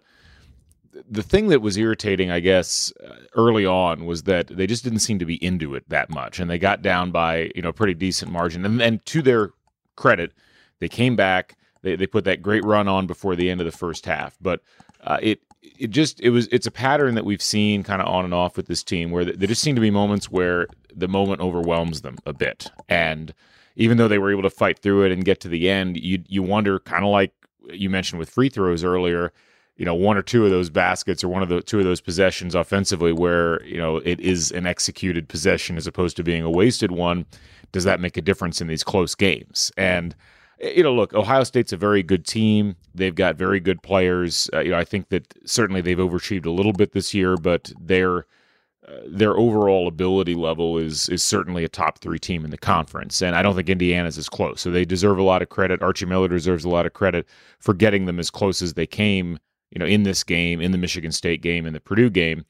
S5: the thing that was irritating, I guess, uh, early on was that they just didn't seem to be into it that much, and they got down by, you know, a pretty decent margin. And and to their credit, they came back. They they put that great run on before the end of the first half, but uh, it. It just it was it's a pattern that we've seen kind of on and off with this team, where there just seem to be moments where the moment overwhelms them a bit, and even though they were able to fight through it and get to the end, you you wonder, kind of like you mentioned with free throws earlier, you know, one or two of those baskets or one of the two of those possessions offensively where, you know, it is an executed possession as opposed to being a wasted one. Does that make a difference in these close games? And you know, look, Ohio State's a very good team. They've got very good players. Uh, you know, I think that certainly they've overachieved a little bit this year, but their uh, their overall ability level is is certainly a top three team in the conference. And I don't think Indiana's as close. So they deserve a lot of credit. Archie Miller deserves a lot of credit for getting them as close as they came, you know, in this game, in the Michigan State game, in the Purdue game.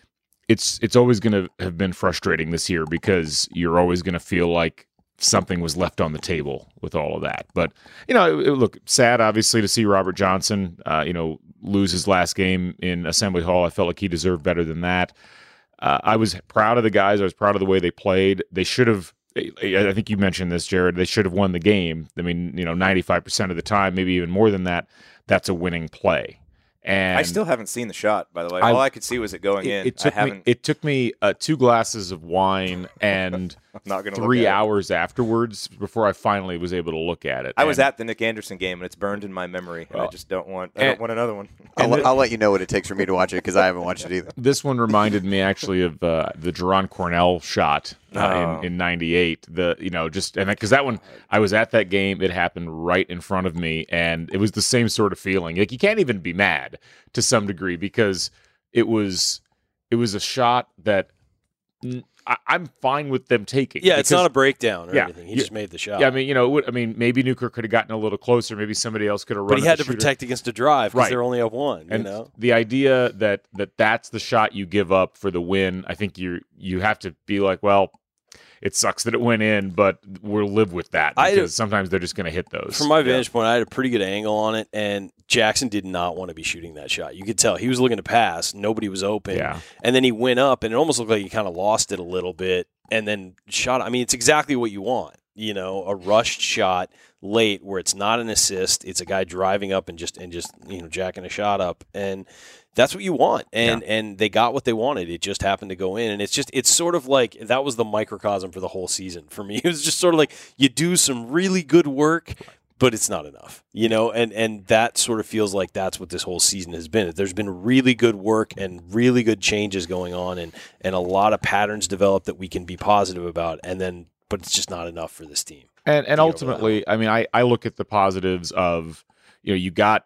S5: It's it's always going to have been frustrating this year because you're always going to feel like something was left on the table with all of that. But, you know, it, it, look, sad, obviously, to see Robert Johnson, uh, you know, lose his last game in Assembly Hall. I felt like he deserved better than that. Uh, I was proud of the guys. I was proud of the way they played. They should have, I think you mentioned this, Jared, they should have won the game. I mean, you know, ninety-five percent of the time, maybe even more than that, that's a winning play. And
S2: I still haven't seen the shot, by the way.
S5: I,
S2: All I could see was it going
S5: it,
S2: in.
S5: It took
S2: I haven't.
S5: me, it took me uh, two glasses of wine and
S2: I'm not gonna
S5: three
S2: look at
S5: hours it. afterwards before I finally was able to look at it.
S2: I
S5: and,
S2: was at the Nick Anderson game, and it's burned in my memory. And
S5: well,
S2: I just don't want. I
S5: and,
S2: don't want another one.
S3: I'll, I'll let you know what it takes for me to watch it because I haven't watched it either.
S5: This one reminded me actually of uh, the Jerron Cornell shot uh,
S2: Oh.
S5: in in ninety-eight. The you know just and because that one I was at that game, it happened right in front of me, and it was the same sort of feeling. Like you can't even be mad to some degree because it was it was a shot that I, I'm fine with them taking.
S4: Yeah, it's
S5: because,
S4: not a breakdown or
S5: yeah,
S4: anything. He
S5: yeah,
S4: just made the shot.
S5: Yeah, I mean, you know, it would, I mean, maybe Newkirk could have gotten a little closer. Maybe somebody else could have run.
S4: But he
S5: at
S4: had
S5: the
S4: to
S5: shooter.
S4: protect against a drive because
S5: Right.
S4: they're only up one.
S5: And
S4: you know,
S5: the idea that, that that's the shot you give up for the win, I think you you have to be like, well, it sucks that it went in, but we'll live with that
S4: I-
S5: because sometimes they're just going to hit those.
S4: from my
S5: Yeah.
S4: vantage point, I had a pretty good angle on it, and Jackson did not want to be shooting that shot. You could tell he was looking to pass. Nobody was open.
S5: Yeah.
S4: And then he went up, and it almost looked like he kind of lost it a little bit, and then shot. I mean, it's exactly what you want. You know, a rushed shot late where it's not an assist. It's a guy driving up and just and just you know jacking a shot up, and that's what you want. And
S5: Yeah.
S4: and they got what they wanted. It just happened to go in, and it's just it's sort of like that was the microcosm for the whole season for me. It was just sort of like you do some really good work, but it's not enough, you know, and, and that sort of feels like that's what this whole season has been. There's been really good work and really good changes going on and, and a lot of patterns developed that we can be positive about, and then but it's just not enough for this team.
S5: And and
S4: to get over
S5: ultimately, I mean, I, I look at the positives of, you know, you got,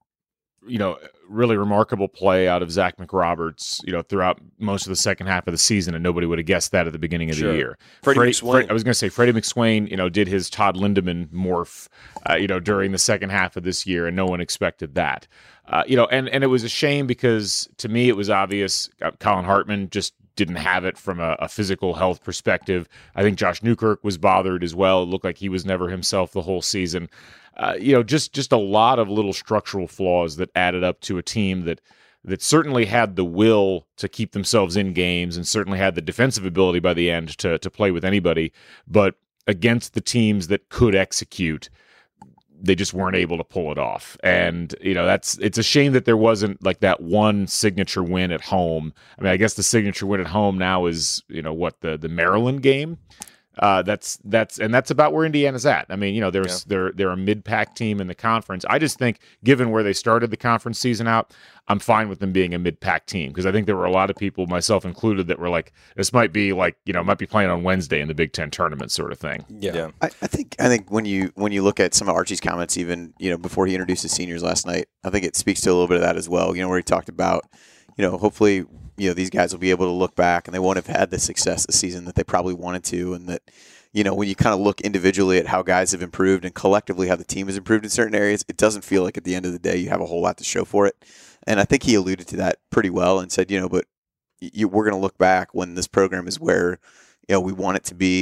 S5: you know, really remarkable play out of Zach McRoberts, you know, throughout most of the second half of the season, and nobody would have guessed that at the beginning of
S4: Sure.
S5: the year.
S4: Freddie
S5: Freddie-
S4: McSwain.
S5: Fred- I was going to say Freddie McSwain, you know, did his Todd Lindemann morph, uh, you know, during the second half of this year, and no one expected that. Uh, you know, and, and it was a shame because to me it was obvious uh, Colin Hartman just didn't have it from a, a physical health perspective. I think Josh Newkirk was bothered as well. It looked like he was never himself the whole season. Uh, you know, just just a lot of little structural flaws that added up to a team that that certainly had the will to keep themselves in games and certainly had the defensive ability by the end to to play with anybody, but against the teams that could execute, they just weren't able to pull it off. And, you know, that's, it's a shame that there wasn't like that one signature win at home. I mean, I guess the signature win at home now is, you know, what, the, the Maryland game. Uh, that's, that's, and that's about where Indiana's at. I mean, you know, there's, yeah. they're, they're a mid-pack team in the conference. I just think given where they started the conference season out, I'm fine with them being a mid-pack team. Cause I think there were a lot of people, myself included, that were like, this might be like, you know, might be playing on Wednesday in the Big Ten tournament sort of thing.
S4: Yeah.
S2: Yeah.
S3: I, I think I think when you when you look at some of Archie's comments, even you know before he introduced his seniors last night, I think it speaks to a little bit of that as well. You know, where he talked about, you know, hopefully you know these guys will be able to look back and they won't have had the success this season that they probably wanted to, and that you know when you kind of look individually at how guys have improved and collectively how the team has improved in certain areas, it doesn't feel like at the end of the day you have a whole lot to show for it. And I think he alluded to that pretty well and said, you know, but you, we're going to look back when this program is where you know we want it to be.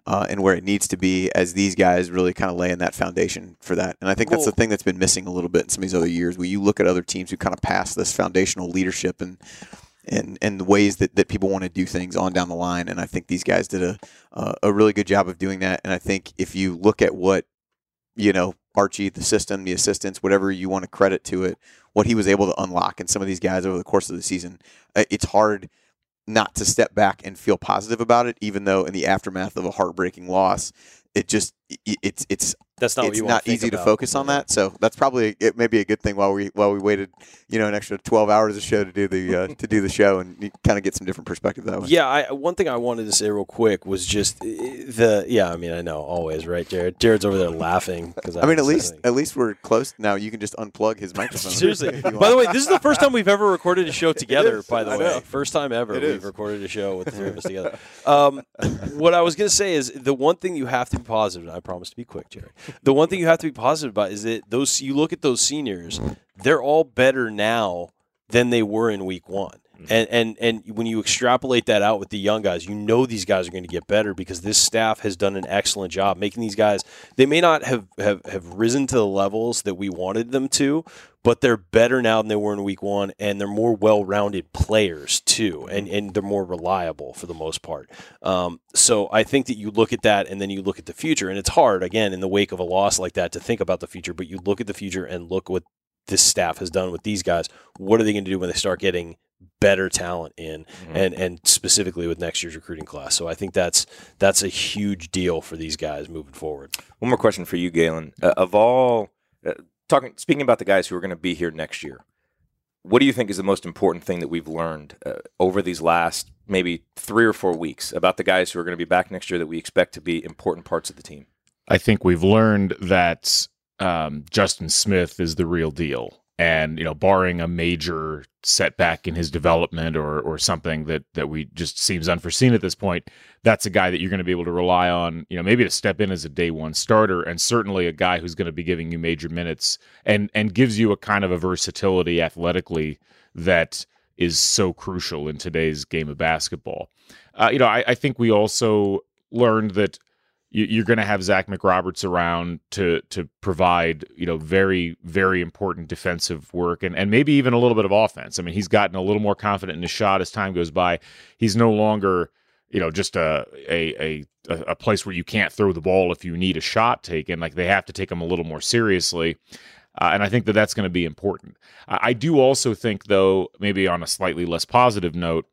S3: uh, and where it needs to be as these guys really kind of lay in that foundation for that. And I think that's
S4: Well,
S3: the thing that's been missing a little bit in some of these other years, where you look at other teams who kind of pass this foundational leadership and and and the ways that, that people want to do things on down the line. And I think these guys did a uh, a really good job of doing that. And I think if you look at what, you know, Archie, the system, the assistants, whatever you want to credit to it, what he was able to unlock in some of these guys over the course of the season, uh, it's hard not to step back and feel positive about it, even though in the aftermath of a heartbreaking loss, it just it, it's it's
S4: That's not what
S3: it's
S4: you want
S3: not
S4: to think
S3: easy to
S4: about.
S3: focus on that. So that's probably it. May be a good thing while we while we waited, you know, an extra twelve hours of show to do the uh, to do the show and you kind of get some different perspective that way.
S4: Yeah, I, one thing I wanted to say real quick was just the yeah. I mean, I know always right, Jared. Jared's over there laughing because
S3: I mean, at least at least we're close now. You can just unplug his microphone.
S4: Seriously.
S3: if you
S4: By
S3: want.
S4: the way, this is the first time we've ever recorded a show together.
S3: is.
S4: By the
S3: I
S4: way,
S3: know.
S4: first time ever
S3: It
S4: we've
S3: is.
S4: recorded a show with the three of us together. Um, what I was going to say is the one thing you have to be positive. And I promise to be quick, Jared. The one thing you have to be positive about is that those you look at those seniors, they're all better now than they were in week one. And and and when you extrapolate that out with the young guys, you know these guys are going to get better because this staff has done an excellent job making these guys. They may not have, have, have risen to the levels that we wanted them to, but they're better now than they were in week one, and they're more well-rounded players too, and, and they're more reliable for the most part. Um, so I think that you look at that, and then you look at the future, and it's hard, again, in the wake of a loss like that to think about the future, but you look at the future and look what this staff has done with these guys. What are they going to do when they start getting better talent in, mm-hmm. and and specifically with next year's recruiting class? So I think that's that's a huge deal for these guys moving forward.
S2: One more question for you, Galen. Uh, of all, uh, talking, speaking about the guys who are going to be here next year, what do you think is the most important thing that we've learned uh, over these last maybe three or four weeks about the guys who are going to be back next year that we expect to be important parts of the team?
S5: I think we've learned that um, Justin Smith is the real deal. And, you know, barring a major setback in his development or or something that, that we just seems unforeseen at this point, that's a guy that you're going to be able to rely on, you know, maybe to step in as a day one starter, and certainly a guy who's going to be giving you major minutes and, and gives you a kind of a versatility athletically that is so crucial in today's game of basketball. Uh, you know, I, I think we also learned that you're going to have Zach McRoberts around to to provide, you know, very, very important defensive work and, and maybe even a little bit of offense. I mean, he's gotten a little more confident in his shot as time goes by. He's no longer, you know, just a a a, a place where you can't throw the ball if you need a shot taken. Like, they have to take him a little more seriously. Uh, and I think that that's going to be important. I, I do also think, though, maybe on a slightly less positive note,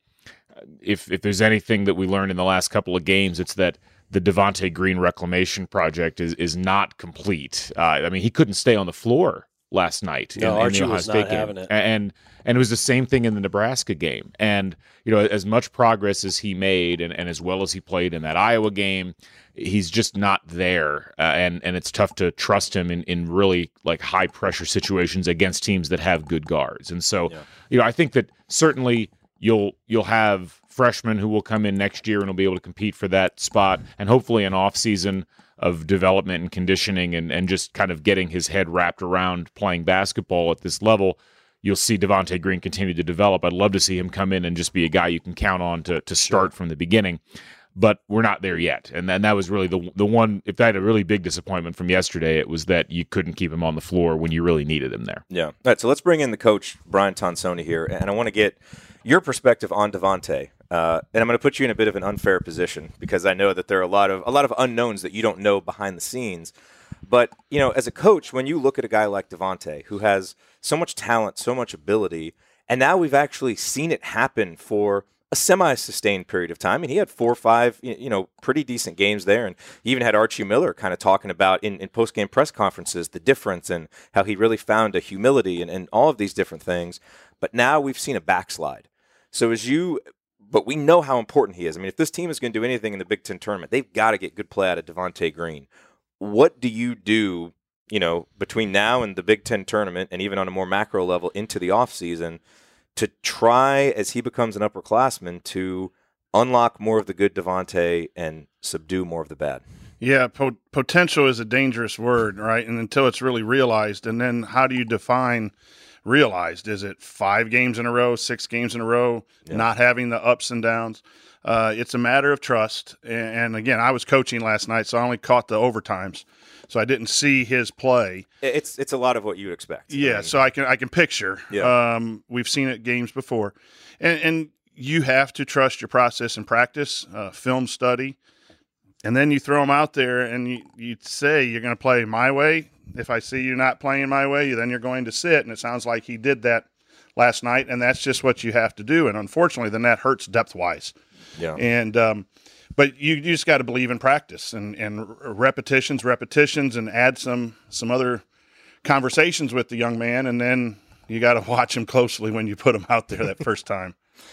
S5: if if there's anything that we learned in the last couple of games, it's that the Devontae Green reclamation project is is not complete. Uh, I mean, he couldn't stay on the floor last night
S4: no,
S5: in, in
S4: Archie
S5: the Ohio
S4: was
S5: State
S4: not
S5: game,
S4: having it.
S5: and and it was the same thing in the Nebraska game. And you know, as much progress as he made, and, and as well as he played in that Iowa game, he's just not there. Uh, and and it's tough to trust him in, in really like high pressure situations against teams that have good guards. And so, yeah. you know, I think that certainly you'll you'll have freshmen who will come in next year and will be able to compete for that spot, and hopefully an off season of development and conditioning and, and just kind of getting his head wrapped around playing basketball at this level. You'll see Devontae Green continue to develop. I'd love to see him come in and just be a guy you can count on to to start from the beginning, but we're not there yet. And then that was really the the one, if I had a really big disappointment from yesterday, it was that you couldn't keep him on the floor when you really needed him there.
S2: Yeah. All right, so let's bring in the coach, Brian Tonsoni, here, and I want to get your perspective on Devontae. Uh, and I'm going to put you in a bit of an unfair position because I know that there are a lot of a lot of unknowns that you don't know behind the scenes. But, you know, as a coach, when you look at a guy like Devontae, who has so much talent, so much ability, and now we've actually seen it happen for a semi-sustained period of time. And he had four or five, you know, pretty decent games there. And he even had Archie Miller kind of talking about in, in post-game press conferences the difference and how he really found a humility and, and all of these different things. But now we've seen a backslide. So as you... But we know how important he is. I mean, if this team is going to do anything in the Big Ten tournament, they've got to get good play out of Devontae Green. What do you do, you know, between now and the Big Ten tournament and even on a more macro level into the offseason to try, as he becomes an upperclassman, to unlock more of the good Devontae and subdue more of the bad?
S6: Yeah, po- potential is a dangerous word, right? And until it's really realized. And then how do you define realized. Is it five games in a row, six games in a row, yeah. not having the ups and downs? Uh, it's a matter of trust. And, and, again, I was coaching last night, so I only caught the overtimes. So I didn't see his play.
S2: It's it's a lot of what you would expect.
S6: Yeah, I mean, so I can I can picture.
S2: Yeah.
S6: Um, we've seen it games before. And, and you have to trust your process and practice, uh, film study. And then you throw them out there and you, you say you're going to play my way. If I see you not playing my way, then you're going to sit. And it sounds like he did that last night, and that's just what you have to do. And unfortunately, then that hurts depth-wise.
S2: Yeah.
S6: And um, but you, you just got to believe in practice and, and repetitions, repetitions, and add some some other conversations with the young man, and then you got to watch him closely when you put him out there that first time.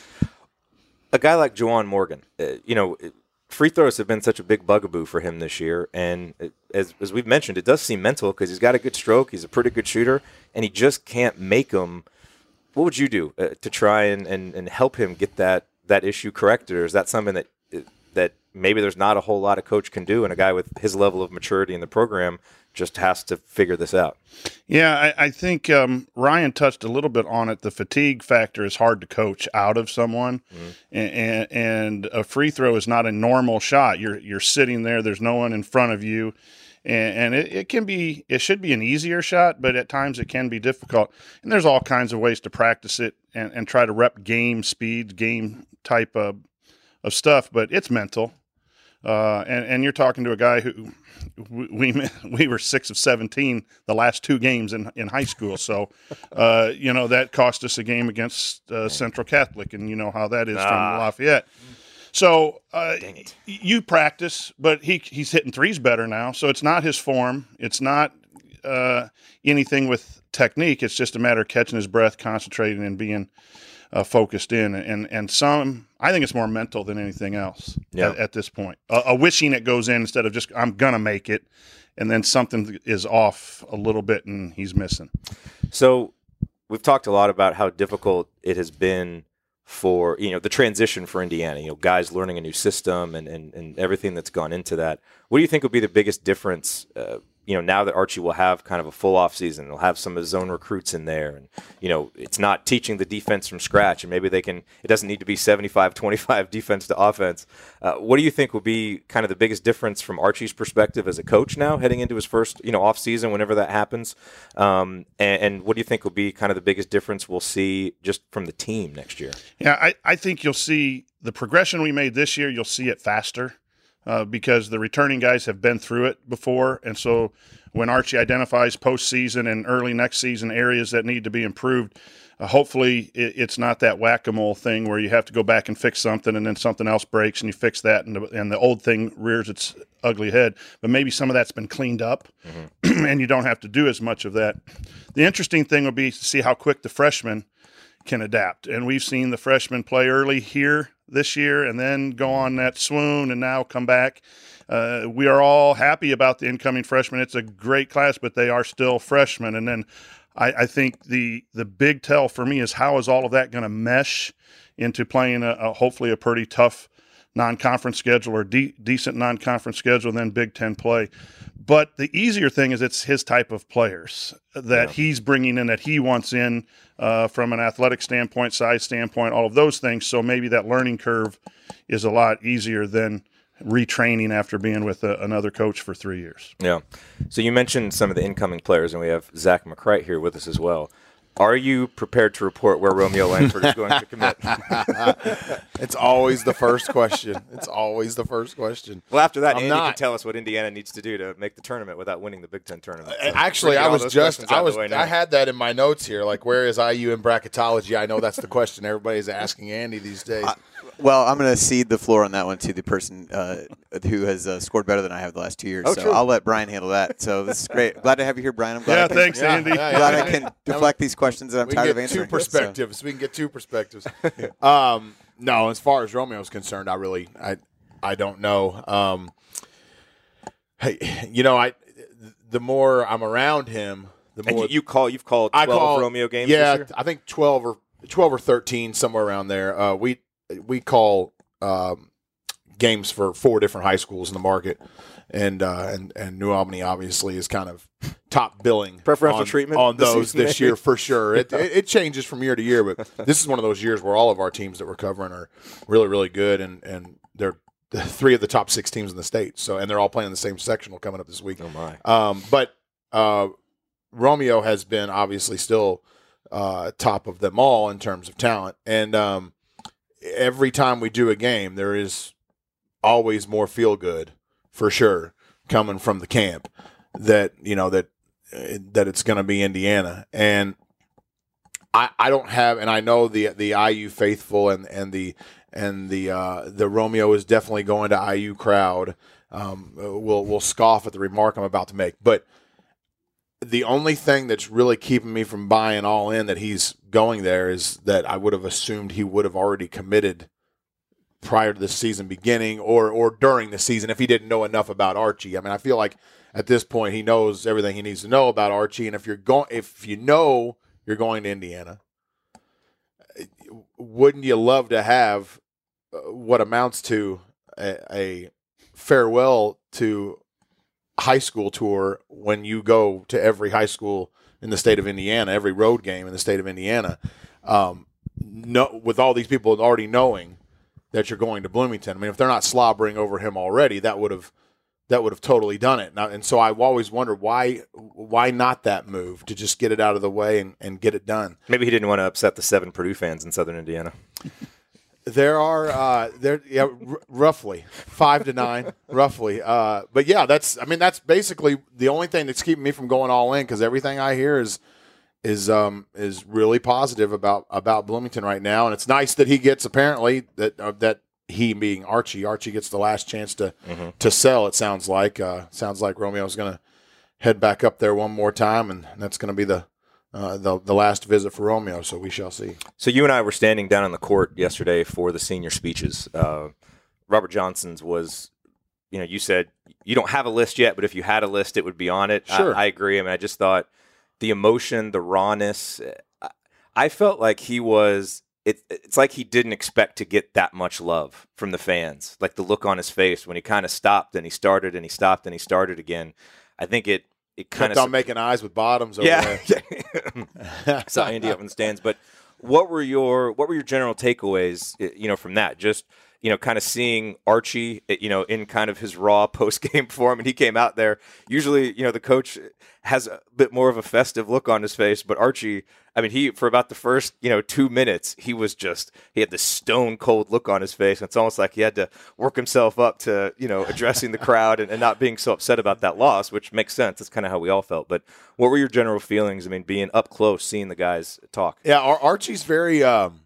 S2: A guy like Juwan Morgan, uh, you know, free throws have been such a big bugaboo for him this year, and it, as as we've mentioned, it does seem mental because he's got a good stroke, he's a pretty good shooter, and he just can't make them. What would you do uh, to try and, and, and help him get that, that issue corrected, or is that something that that maybe there's not a whole lot a coach can do, and a guy with his level of maturity in the program just has to figure this out?
S6: Yeah, I, I think um, Ryan touched a little bit on it. The fatigue factor is hard to coach out of someone, mm-hmm. and, and a free throw is not a normal shot. You're you're sitting there. There's no one in front of you. And it, it can be, it should be an easier shot, but at times it can be difficult. And there's all kinds of ways to practice it and, and try to rep game speed, game type of, of stuff, but it's mental. Uh, and, and you're talking to a guy who we we were six of seventeen the last two games in, in high school. So, uh, you know, that cost us a game against uh, Central Catholic, and you know how that is ah. from Lafayette. So uh, you practice, but he he's hitting threes better now. So it's not his form. It's not uh, anything with technique. It's just a matter of catching his breath, concentrating, and being uh, focused in. And and some, I think it's more mental than anything else
S2: yeah.
S6: at, at this point. A, a wishing it goes in instead of just, I'm going to make it, and then something is off a little bit and he's missing.
S2: So we've talked a lot about how difficult it has been for, you know, the transition for Indiana, you know, guys learning a new system and, and, and everything that's gone into that. What do you think will be the biggest difference, uh, you know, now that Archie will have kind of a full off season, he'll have some of his own recruits in there, and, you know, it's not teaching the defense from scratch, and maybe they can, it doesn't need to be seventy-five twenty-five defense to offense. Uh, what do you think will be kind of the biggest difference from Archie's perspective as a coach now heading into his first, you know, off season, whenever that happens? Um, and, and what do you think will be kind of the biggest difference we'll see just from the team next year?
S6: Yeah, I, I think you'll see the progression we made this year, you'll see it faster. Uh, because the returning guys have been through it before. And so when Archie identifies postseason and early next season areas that need to be improved, uh, hopefully it, it's not that whack-a-mole thing where you have to go back and fix something and then something else breaks and you fix that and the, and the old thing rears its ugly head. But maybe some of that's been cleaned up mm-hmm. and you don't have to do as much of that. The interesting thing will be to see how quick the freshmen can adapt. And we've seen the freshmen play early here this year and then go on that swoon and now come back. Uh, we are all happy about the incoming freshmen. It's a great class, but they are still freshmen. And then I, I think the the big tell for me is how is all of that going to mesh into playing a, a hopefully a pretty tough non-conference schedule or de- decent non-conference schedule, then Big Ten play. But the easier thing is it's his type of players that yeah. he's bringing in, that he wants in uh, from an athletic standpoint, size standpoint, all of those things. So maybe that learning curve is a lot easier than retraining after being with a, another coach for three years.
S2: Yeah. So you mentioned some of the incoming players, and we have Zach McCright here with us as well. Are you prepared to report where Romeo Langford is going to commit?
S7: It's always the first question. It's always the first question.
S2: Well, after that,
S7: I'm
S2: Andy
S7: not.
S2: can tell us what Indiana needs to do to make the tournament without winning the Big Ten tournament. So
S7: Actually, I was just I was
S2: I
S7: had that in my notes here. Like, where is I U in bracketology? I know that's the question everybody's asking Andy these days.
S3: I, well, I'm going to cede the floor on that one to the person uh, who has uh, scored better than I have the last two years.
S2: Oh,
S3: so
S2: true.
S3: I'll let Brian handle that. So this is great. Glad to have you here, Brian. I'm glad
S6: yeah,
S3: I can,
S6: thanks,
S7: yeah,
S6: Andy.
S7: yeah, yeah,
S3: glad
S7: yeah.
S3: I can deflect these questions that I'm
S7: we
S3: tired
S7: can
S3: of
S7: get two
S3: answering.
S7: perspectives. So. We can get two perspectives. um, no, as far as Romeo's concerned, I really I I don't know. Um, hey, you know, I the more I'm around him, the more
S2: and you call you've called twelve
S7: I call,
S2: Romeo games.
S7: Yeah,
S2: this year?
S7: I think twelve or twelve or thirteen, somewhere around there. Uh, we we call um, games for four different high schools in the market, and uh, and and New Albany obviously is kind of top billing
S2: preferential
S7: on,
S2: treatment
S7: on
S2: this
S7: those
S2: season,
S7: this
S2: maybe?
S7: year for sure. It, it it changes from year to year, but this is one of those years where all of our teams that we're covering are really really good, and and they're the three of the top six teams in the state. So and they're all playing the same sectional coming up this week.
S2: Oh my!
S7: Um, but uh, Romeo has been obviously still uh, top of them all in terms of talent, and um, every time we do a game, there is always more feel good for sure coming from the camp that you know that that it's going to be Indiana, and I, I don't have, and I know the the I U faithful and and the and the uh, the Romeo is definitely going to I U crowd. Um, will will scoff at the remark I'm about to make, but the only thing that's really keeping me from buying all in that he's going there is that I would have assumed he would have already committed prior to the season beginning or or during the season if he didn't know enough about Archie. I mean, I feel like at this point he knows everything he needs to know about Archie, and if you're going, if you know you're going to Indiana, wouldn't you love to have what amounts to a, a farewell to high school tour when you go to every high school in the state of Indiana, every road game in the state of Indiana, um, no, with all these people already knowing that you're going to Bloomington. I mean, if they're not slobbering over him already, that would have that would have totally done it. Now, and so I've always wondered why why not that move to just get it out of the way and, and get it done.
S2: Maybe he didn't want to upset the seven Purdue fans in Southern Indiana.
S7: There are uh, there yeah r- roughly five to nine roughly, uh, but yeah, that's I mean that's basically the only thing that's keeping me from going all in because everything I hear is is um is really positive about about Bloomington right now, and it's nice that he gets apparently that uh, that he being Archie Archie gets the last chance to mm-hmm. to sell. It sounds like uh, sounds like Romeo's going to head back up there one more time, and that's going to be the. Uh, the the last visit for Romeo, so we shall see.
S2: So you and I were standing down on the court yesterday for the senior speeches. Uh, Robert Johnson's was, you know, you said you don't have a list yet, but if you had a list, it would be on it.
S7: Sure.
S2: I, I agree. I mean, I just thought the emotion, the rawness, I, I felt like he was, it, it's like he didn't expect to get that much love from the fans. Like the look on his face when he kind of stopped and he started and he stopped and he started again. I think it, It kind
S7: of making eyes with bottoms over
S2: yeah.
S7: there.
S2: So Andy up in the stands. But what were your what were your general takeaways? You know, from that, just you know, kind of seeing Archie, you know, in kind of his raw post game form, and he came out there. Usually, you know, the coach has a bit more of a festive look on his face, but Archie, I mean, he for about the first you know two minutes, he was just he had this stone cold look on his face. And it's almost like he had to work himself up to you know addressing the crowd and, and not being so upset about that loss, which makes sense. That's kind of how we all felt. But what were your general feelings? I mean, being up close, seeing the guys talk.
S7: Yeah, Ar- Archie's very. Um,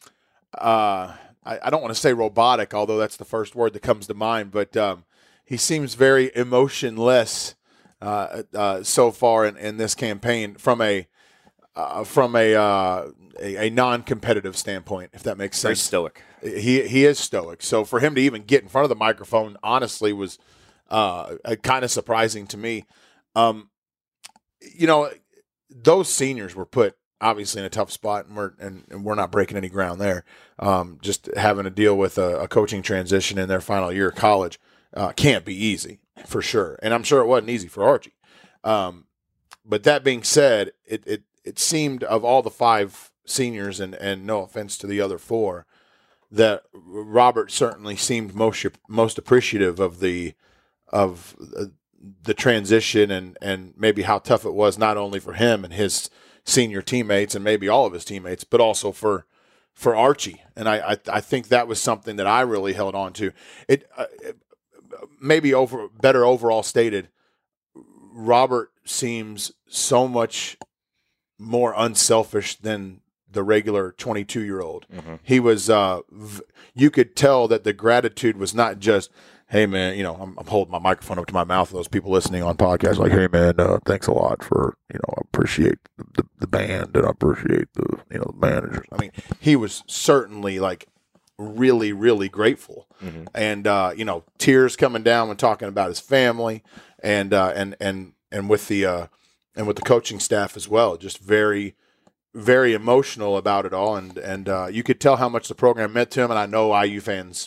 S7: uh, I, I don't want to say robotic, although that's the first word that comes to mind. But um, he seems very emotionless uh, uh, so far in, in this campaign from a. Uh, from a, uh, a a non-competitive standpoint, if that makes sense.
S2: Very stoic.
S7: He he is stoic. So for him to even get in front of the microphone, honestly, was uh, kind of surprising to me. Um, you know, those seniors were put obviously in a tough spot, and we're and, and we're not breaking any ground there. Um, just having to deal with a, a coaching transition in their final year of college uh, can't be easy for sure, and I'm sure it wasn't easy for Archie. Um, but that being said, it it It seemed of all the five seniors, and, and no offense to the other four, that Robert certainly seemed most most appreciative of the of the transition and, and maybe how tough it was not only for him and his senior teammates and maybe all of his teammates, but also for for Archie. And I I, I think that was something that I really held on to. It, uh, it maybe over better overall stated. Robert seems so much more unselfish than the regular twenty-two-year-old. Mm-hmm. He was, uh, v- you could tell that the gratitude was not just, hey, man, you know, I'm, I'm holding my microphone up to my mouth. Those people listening on podcasts like, hey, man, uh, thanks a lot for, you know, I appreciate the, the band and I appreciate the, you know, the managers. I mean, he was certainly like really, really grateful. Mm-hmm. And, uh, you know, tears coming down when talking about his family and, uh, and, and, and with the, uh, and with the coaching staff as well, just very, very emotional about it all. And, and uh, you could tell how much the program meant to him. And I know I U fans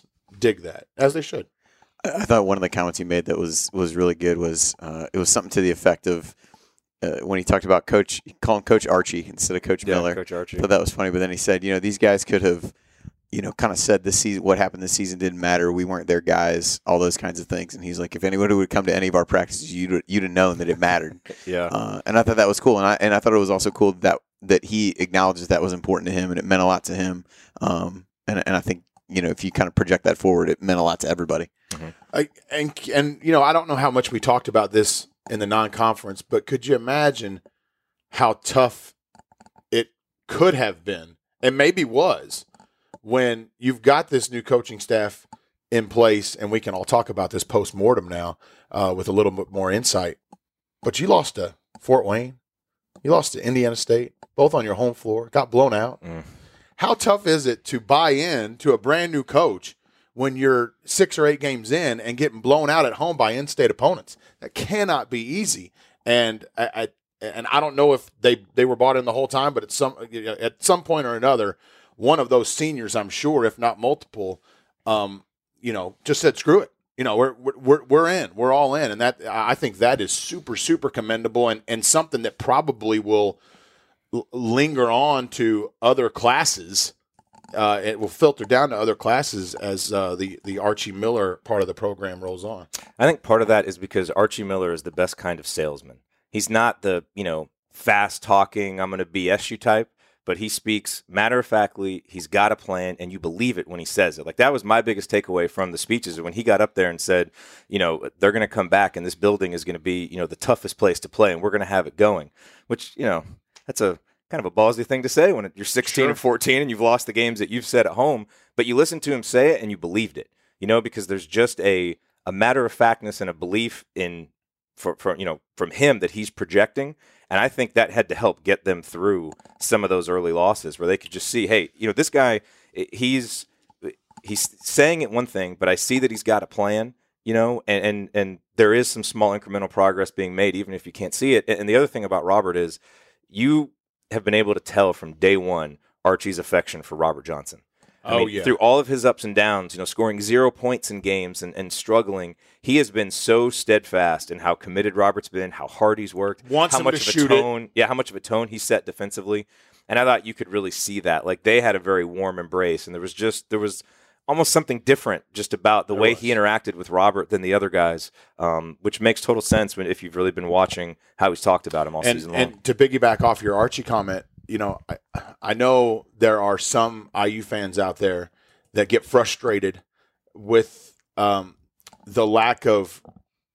S7: dig that, as they should.
S3: I thought one of the comments he made that was was really good was uh, it was something to the effect of uh, when he talked about Coach calling Coach Archie instead of Coach
S2: Yeah,
S3: Miller.
S2: Coach Archie.
S3: I thought that was funny, but then he said, you know, these guys could have, you know, kind of said this season what happened this season didn't matter. We weren't their guys, all those kinds of things. And he's like, if anybody would come to any of our practices, you'd you'd have known that it mattered.
S2: Yeah.
S3: Uh, and I thought that was cool, and I and I thought it was also cool that that he acknowledges that was important to him and it meant a lot to him. Um, and and I think, you know, if you kind of project that forward, it meant a lot to everybody.
S2: Mm-hmm.
S7: I, and and you know, I don't know how much we talked about this in the non-conference, but could you imagine how tough it could have been, and maybe was, when you've got this new coaching staff in place, and we can all talk about this post-mortem now uh, with a little bit more insight. But you lost to Fort Wayne, you lost to Indiana State, both on your home floor, got blown out.
S2: Mm.
S7: How tough is it to buy in to a brand new coach when you're six or eight games in and getting blown out at home by in-state opponents? That cannot be easy. And I, I and I don't know if they, they were bought in the whole time, but at some at some point or another, one of those seniors, I'm sure, if not multiple, um, you know, just said screw it. You know, we're we're we're in, we're all in, and that I think that is super super commendable, and and something that probably will l- linger on to other classes. Uh, it will filter down to other classes as uh, the the Archie Miller part of the program rolls on.
S2: I think part of that is because Archie Miller is the best kind of salesman. He's not the, you know, fast talking, I'm going to B S you type, but he speaks matter of factly. He's got a plan, and you believe it when he says it. Like, that was my biggest takeaway from the speeches, when he got up there and said, you know, they're going to come back and this building is going to be, you know, the toughest place to play, and we're going to have it going, which, you know, that's a kind of a ballsy thing to say when you're sixteen
S7: Sure.
S2: and fourteen and you've lost the games that you've said at home, but you listened to him say it and you believed it, you know, because there's just a, a matter of factness and a belief in, for, for, you know, from him that he's projecting. And I think that had to help get them through some of those early losses where they could just see, hey, you know, this guy, he's, he's saying it one thing, but I see that he's got a plan, you know, and, and, and there is some small incremental progress being made, even if you can't see it. And the other thing about Robert is you have been able to tell from day one Archie's affection for Robert Johnson. I
S7: Oh,
S2: mean,
S7: yeah.
S2: through all of his ups and downs, you know, scoring zero points in games and, and struggling, he has been so steadfast in how committed Robert's been, how hard he's worked,
S7: Wants
S2: how
S7: him
S2: much
S7: to
S2: of a
S7: shoot it.
S2: tone, yeah, how much of a tone he set defensively. And I thought you could really see that. Like, they had a very warm embrace, and there was just there was almost something different just about the
S7: There
S2: way
S7: was.
S2: he interacted with Robert than the other guys, um, which makes total sense when if you've really been watching how he's talked about him all
S7: And,
S2: season long.
S7: and to piggyback off your Archie comment, you know, I, I know there are some I U fans out there that get frustrated with um, the lack of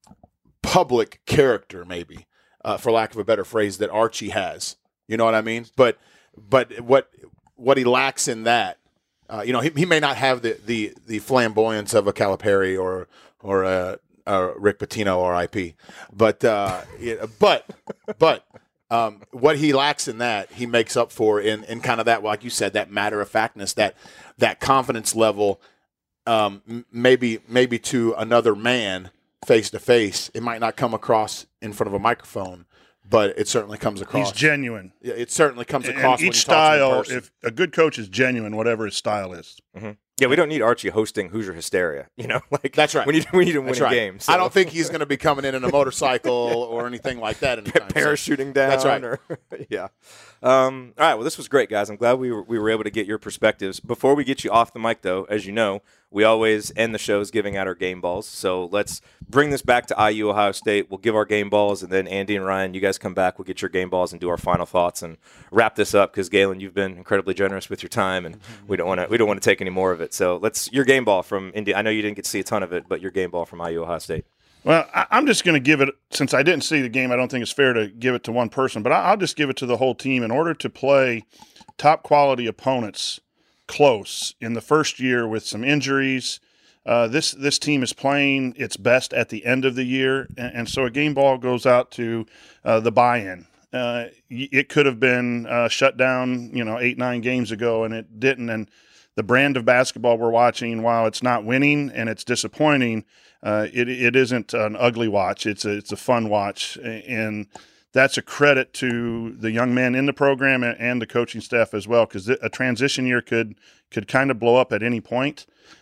S7: public character, maybe, uh, for lack of a better phrase, that Archie has. You know what I mean? But but what what he lacks in that, uh, you know, he, he may not have the, the, the flamboyance of a Calipari or or a, a Rick Pitino, R I P. But uh, yeah, but but. Um, what he lacks in that, he makes up for in, in kind of that, like you said, that matter of factness, that that confidence level. Um, m- maybe maybe to another man face to face, it might not come across in front of a microphone, but it certainly comes across.
S6: He's genuine.
S7: Yeah, it certainly comes
S6: And
S7: across. when
S6: each
S7: you talk to him in
S6: style,
S7: person.
S6: if a good coach is genuine, whatever his style is.
S2: Mm-hmm. Yeah, we don't need Archie hosting Hoosier Hysteria. You know, like
S7: That's right.
S2: We need we need him
S7: That's
S2: winning
S7: right.
S2: games.
S7: I
S2: so.
S7: don't think he's going to be coming in in a motorcycle or anything like that. Anytime soon.
S2: parachuting down.
S7: That's right.
S2: Or, yeah. Um, all right. Well, this was great, guys. I'm glad we were, we were able to get your perspectives. Before we get you off the mic, though, as you know, we always end the shows giving out our game balls. So let's bring this back to I U Ohio State. We'll give our game balls, and then Andy and Ryan, you guys come back. We'll get your game balls and do our final thoughts and wrap this up because Galen, you've been incredibly generous with your time, and we don't want to we don't want to take any more of it. So let's your game ball from Indy. I know you didn't get to see a ton of it, but your game ball from I U Ohio State.
S6: Well, I, I'm just going to give it, since I didn't see the game, I don't think it's fair to give it to one person, but I, I'll just give it to the whole team. In order to play top quality opponents close in the first year with some injuries, uh, this this team is playing its best at the end of the year, and, and so a game ball goes out to uh, the buy-in. Uh, it could have been uh, shut down, you know, eight, nine games ago, and it didn't. And the brand of basketball we're watching, while it's not winning and it's disappointing, uh, it it isn't an ugly watch. It's a it's a fun watch, and that's a credit to the young men in the program and the coaching staff as well, because a transition year could could kind of blow up at any point.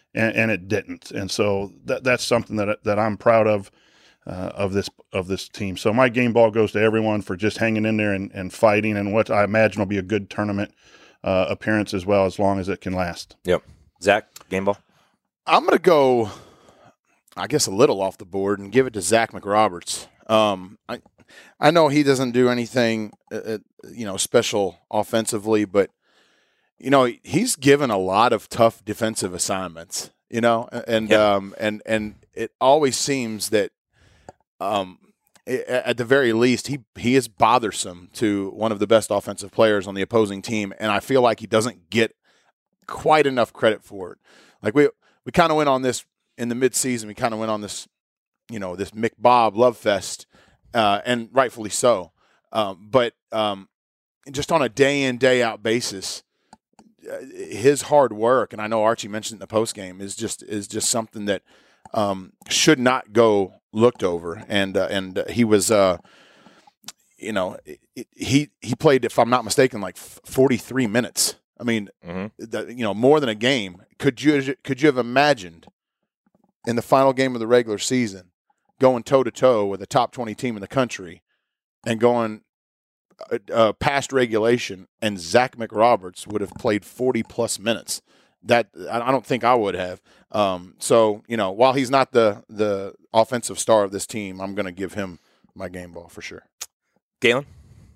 S6: and, and it didn't. And so that that's something that that I'm proud of uh, of this of this team. So my game ball goes to everyone for just hanging in there and, and fighting, and what I imagine will be a good tournament uh, appearance as well, as long as it can last.
S2: Yep. Zach, game ball.
S7: I'm going to go, I guess, a little off the board and give it to Zach McRoberts. Um, I I know he doesn't do anything, uh, you know, special offensively, but you know, he's given a lot of tough defensive assignments. You know, and
S2: yeah.
S7: um, and and it always seems that, um, at the very least, he he is bothersome to one of the best offensive players on the opposing team, and I feel like he doesn't get quite enough credit for it. Like we we kind of went on this in the midseason. We kind of went on this, you know, this Mick Bob love fest, uh, and rightfully so. Um, but um, just on a day in day out basis, uh, his hard work, and I know Archie mentioned it in the post game, is just is just something that um, should not go looked over. And uh, and he was, uh, you know, he he played, if I'm not mistaken, like forty-three minutes. I mean, mm-hmm. the, you know, more than a game. Could you could you have imagined in the final game of the regular season going toe to toe with a top twenty team in the country and going uh, uh, past regulation, and Zach McRoberts would have played forty plus minutes? That I don't think I would have. Um, so you know, while he's not the the offensive star of this team, I'm going to give him my game ball for sure.
S2: Galen?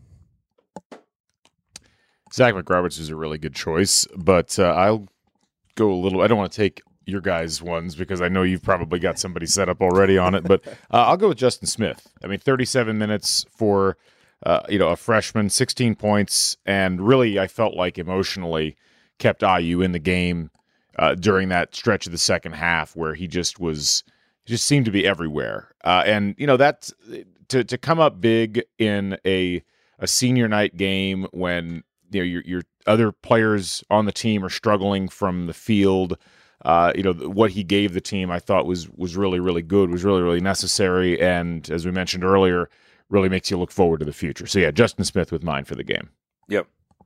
S5: Zach McRoberts is a really good choice, but uh, I'll go a little. I don't want to take your guys' ones because I know you've probably got somebody set up already on it, but uh, I'll go with Justin Smith. I mean, thirty-seven minutes for uh, you know a freshman, sixteen points, and really I felt like emotionally kept I U in the game uh, during that stretch of the second half where he just was, he just seemed to be everywhere. Uh, and you know that to to come up big in a a senior night game when you know your your other players on the team are struggling from the field. Uh, you know what he gave the team, I thought was was really really good, was really really necessary, and as we mentioned earlier, really makes you look forward to the future. So yeah, Justin Smith with mine for the game.
S2: Yep.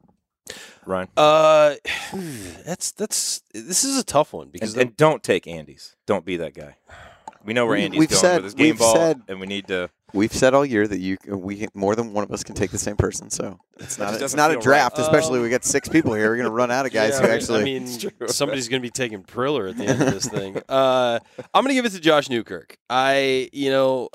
S2: Ryan.
S4: Uh, that's that's this is a tough one because
S2: and, and don't take Andy's. Don't be that guy. We know where Andy's
S3: we've
S2: going
S3: said,
S2: with his game
S3: we've
S2: ball,
S3: said,
S2: and we need to.
S3: We've said all year that you we more than one of us can take the same person, so it's not a, it's
S2: doesn't
S3: not a
S2: feel
S3: draft.
S2: right.
S3: Especially
S4: Um,
S3: we got six people here. We're gonna run out of guys
S4: Yeah,
S3: who actually.
S4: I mean, somebody's going to be taking Priller at the end of this thing. Uh, I'm going to give it to Josh Newkirk. I, you know,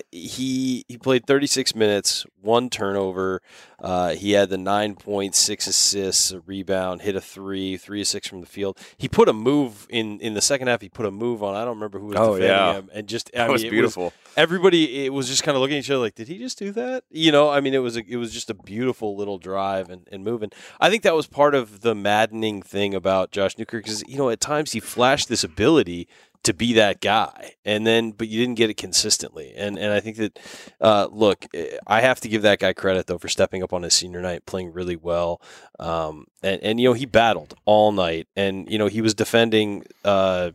S4: he he played thirty-six minutes, one turnover. Uh, he had the nine points, six assists, a rebound, hit a three, three of six from the field. He put a move in in the second half. He put a move on. I don't remember who was
S2: Oh,
S4: defending
S2: yeah.
S4: him, and just I
S2: That
S4: mean,
S2: was
S4: it
S2: beautiful.
S4: Was, everybody, it was just kind of looking at each other like, did he just do that? You know, I mean, it was a, it was just a beautiful little drive and, and moving. I think that was part of the maddening thing about Josh Newkirk because, you know, at times he flashed this ability to be that guy, and then but you didn't get it consistently. And and I think that, uh, look, I have to give that guy credit though for stepping up on his senior night, playing really well. Um, and and you know he battled all night, and you know he was defending uh,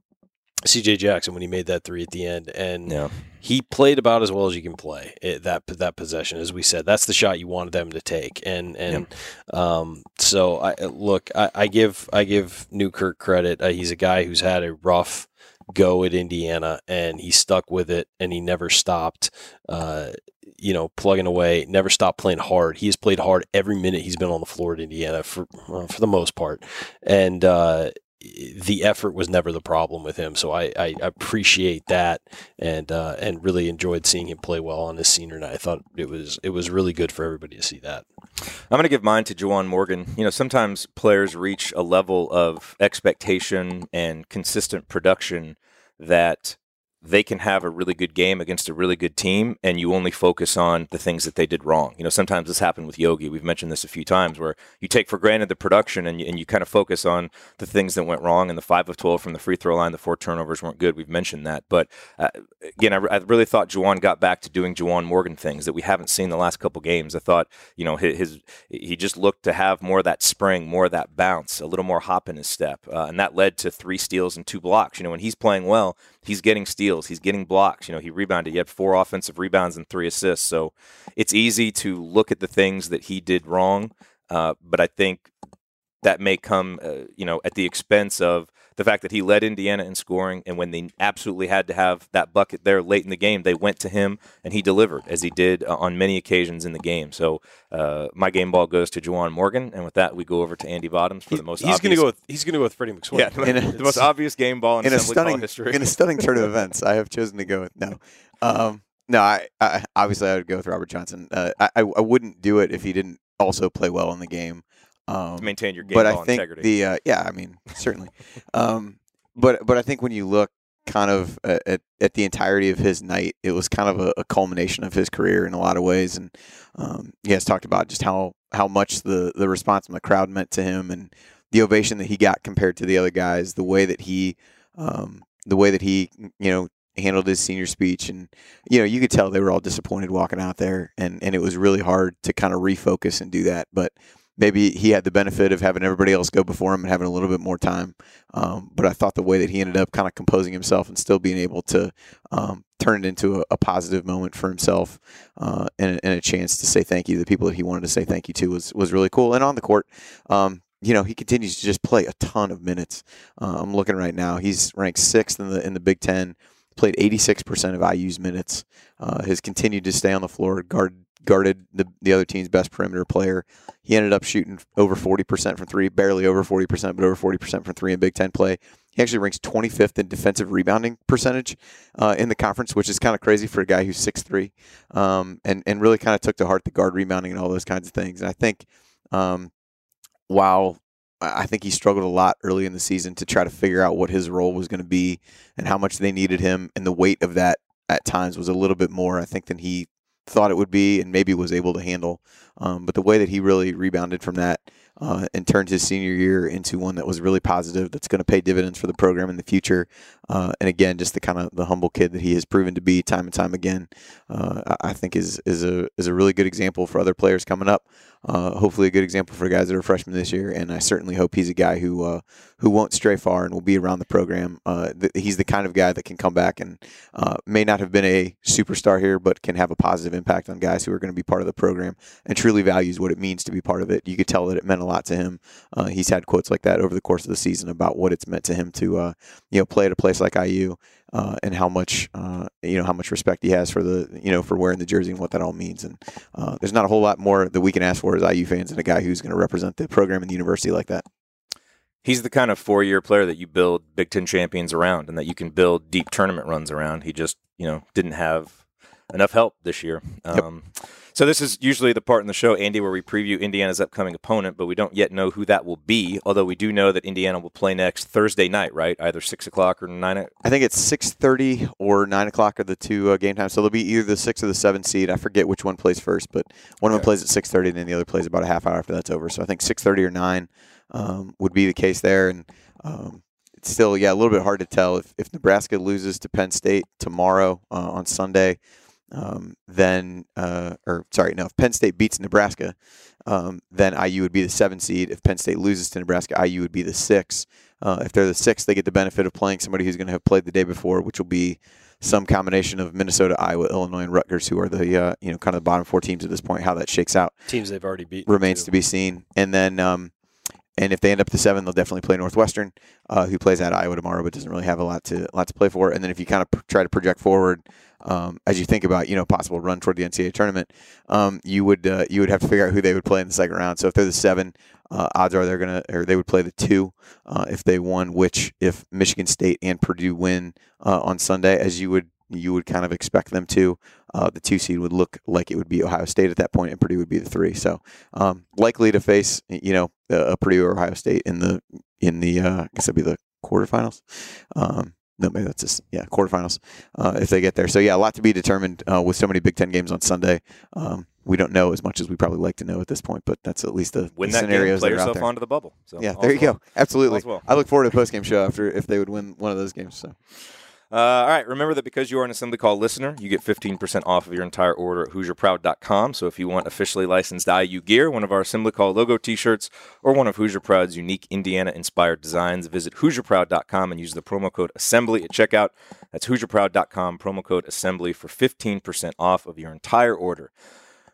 S4: C J Jackson when he made that three at the end, and
S2: Yeah.
S4: he played about as well as you can play it, that that possession. As we said, that's the shot you wanted them to take, and and um, so I look, I, I give I give Newkirk credit. Uh, he's a guy who's had a rough go at Indiana, and he stuck with it, and he never stopped. Uh, you know, plugging away, never stopped playing hard. He has played hard every minute he's been on the floor at Indiana for well, for the most part, and uh, the effort was never the problem with him. So I, I appreciate that, and uh, and really enjoyed seeing him play well on his senior night. I thought it was it was really good for everybody to see that.
S2: I'm going to give mine to Juwan Morgan. You know, sometimes players reach a level of expectation and consistent production that they can have a really good game against a really good team, and you only focus on the things that they did wrong. You know, sometimes this happened with Yogi. We've mentioned this a few times, where you take for granted the production and you, and you kind of focus on the things that went wrong. And the five of twelve from the free throw line, the four turnovers weren't good. We've mentioned that. But uh, again, I, I really thought Juwan got back to doing Juwan Morgan things that we haven't seen the last couple games. I thought, you know, his, his he just looked to have more of that spring, more of that bounce, a little more hop in his step, uh, and that led to three steals and two blocks. You know, when he's playing well, he's getting steals, he's getting blocks. You know, he rebounded. He had four offensive rebounds and three assists. So it's easy to look at the things that he did wrong, uh, but I think that may come, uh, you know, at the expense of the fact that he led Indiana in scoring, and when they absolutely had to have that bucket there late in the game, they went to him, and he delivered, as he did uh, on many occasions in the game. So uh, my game ball goes to Juwan Morgan, and with that, we go over to Andy Bottoms for
S4: He-
S2: the most
S4: he's going to
S2: obvious.
S4: go with he's going to go with Freddie McSwain.
S2: Yeah,
S3: In a-
S2: the most obvious game ball in,
S3: in a
S2: Assembly Call
S3: stunning
S2: history.
S3: in a stunning turn of events, I have chosen to go with no. Um, no, I, I obviously I would go with Robert Johnson. Uh, I I I wouldn't do it if he didn't also play well in the game. Um,
S2: to maintain your game
S3: but
S2: ball
S3: I think
S2: integrity.
S3: the uh, yeah, I mean certainly. um, but but I think when you look kind of at, at the entirety of his night, it was kind of a, a culmination of his career in a lot of ways, and um, he has talked about just how how much the the response from the crowd meant to him, and the ovation that he got compared to the other guys, the way that he um, the way that he you know handled his senior speech, and you know you could tell they were all disappointed walking out there, and and it was really hard to kind of refocus and do that, but maybe he had the benefit of having everybody else go before him and having a little bit more time. Um, but I thought the way that he ended up kind of composing himself and still being able to um, turn it into a, a positive moment for himself uh, and, and a chance to say thank you to the people that he wanted to say thank you to was was really cool. And on the court, um, you know, he continues to just play a ton of minutes. Uh, I'm looking right now; he's ranked sixth in the in the Big Ten. Played eighty-six percent of I U's minutes. Uh, has continued to stay on the floor, guard guarded the, the other team's best perimeter player. He ended up shooting over forty percent from three, barely over forty percent, but over forty percent from three in Big Ten play. He actually ranks twenty-fifth in defensive rebounding percentage uh, in the conference, which is kind of crazy for a guy who's six three, um, and, and really kind of took to heart the guard rebounding and all those kinds of things. And I think um, while I think he struggled a lot early in the season to try to figure out what his role was going to be and how much they needed him, and the weight of that at times was a little bit more, I think, than he thought it would be and maybe was able to handle. Um, but the way that he really rebounded from that uh, and turned his senior year into one that was really positive, that's going to pay dividends for the program in the future. Uh, and again, just the kind of the humble kid that he has proven to be time and time again, uh, I think is is a is a really good example for other players coming up. Uh, hopefully a good example for guys that are freshmen this year. And I certainly hope he's a guy who uh, who won't stray far and will be around the program. Uh, th- he's the kind of guy that can come back and uh, may not have been a superstar here, but can have a positive impact on guys who are going to be part of the program and truly values what it means to be part of it. You could tell that it meant a lot to him. Uh, he's had quotes like that over the course of the season about what it's meant to him to uh, you know play at a place like I U. Uh, and how much uh, you know how much respect he has for the you know for wearing the jersey and what that all means. And uh, there's not a whole lot more that we can ask for as I U fans and a guy who's going to represent the program and the university like that.
S2: He's the kind of four-year player that you build Big Ten champions around, and that you can build deep tournament runs around. He just you know didn't have enough help this year. Um, yep. So this is usually the part in the show, Andy, where we preview Indiana's upcoming opponent, but we don't yet know who that will be, although we do know that Indiana will play next Thursday night, right? Either six o'clock or nine o'clock?
S3: I think it's six thirty or nine o'clock are the two uh, game times. So they'll be either the six or the seven seed. I forget which one plays first, but one of them plays at six thirty, and then the other plays about a half hour after that's over. So I think six thirty or nine um, would be the case there. And um, it's still, yeah, a little bit hard to tell. If, if Nebraska loses to Penn State tomorrow uh, on Sunday, Um, then, uh, or sorry, no, if Penn State beats Nebraska, um, then I U would be the seven seed. If Penn State loses to Nebraska, I U would be the six. Uh, if they're the six, they get the benefit of playing somebody who's going to have played the day before, which will be some combination of Minnesota, Iowa, Illinois, and Rutgers, who are the uh, you know kind of the bottom four teams at this point. How that shakes out,
S4: Teams they've already beaten
S3: remains
S4: too.
S3: to be seen. And then, um, and if they end up the seven, they'll definitely play Northwestern, uh, who plays at Iowa tomorrow, but doesn't really have a lot to lot to play for. And then if you kind of pr- try to project forward, um, as you think about you know possible run toward the N C double A tournament, um, you would uh, you would have to figure out who they would play in the second round. So if they're the seven, uh, odds are they're gonna or they would play the two uh, if they won. Which if Michigan State and Purdue win uh, on Sunday, as you would you would kind of expect them to. Uh, the two seed would look like it would be Ohio State at that point, and Purdue would be the three. So um, likely to face, you know, a Purdue or Ohio State in the in the uh, I guess that'd be the quarterfinals. Um, no, maybe that's just yeah quarterfinals uh, if they get there. So yeah, a lot to be determined uh, with so many Big Ten games on Sunday. Um, we don't know as much as we probably like to know at this point, but that's at least the,
S2: Win
S3: the
S2: that
S3: scenarios
S2: game, play
S3: that are out
S2: yourself
S3: there.
S2: onto the bubble. So
S3: Yeah,
S2: all's
S3: there you
S2: well.
S3: go. Absolutely.
S2: All's well.
S3: I look forward to a post game show after if they would win one of those games. So.
S2: Uh, all right, remember that because you are an Assembly Call listener, you get fifteen percent off of your entire order at Hoosier Proud dot com. So if you want officially licensed I U gear, one of our Assembly Call logo t-shirts, or one of Hoosier Proud's unique Indiana-inspired designs, visit Hoosier Proud dot com and use the promo code Assembly at checkout. That's Hoosier Proud dot com, promo code Assembly for fifteen percent off of your entire order.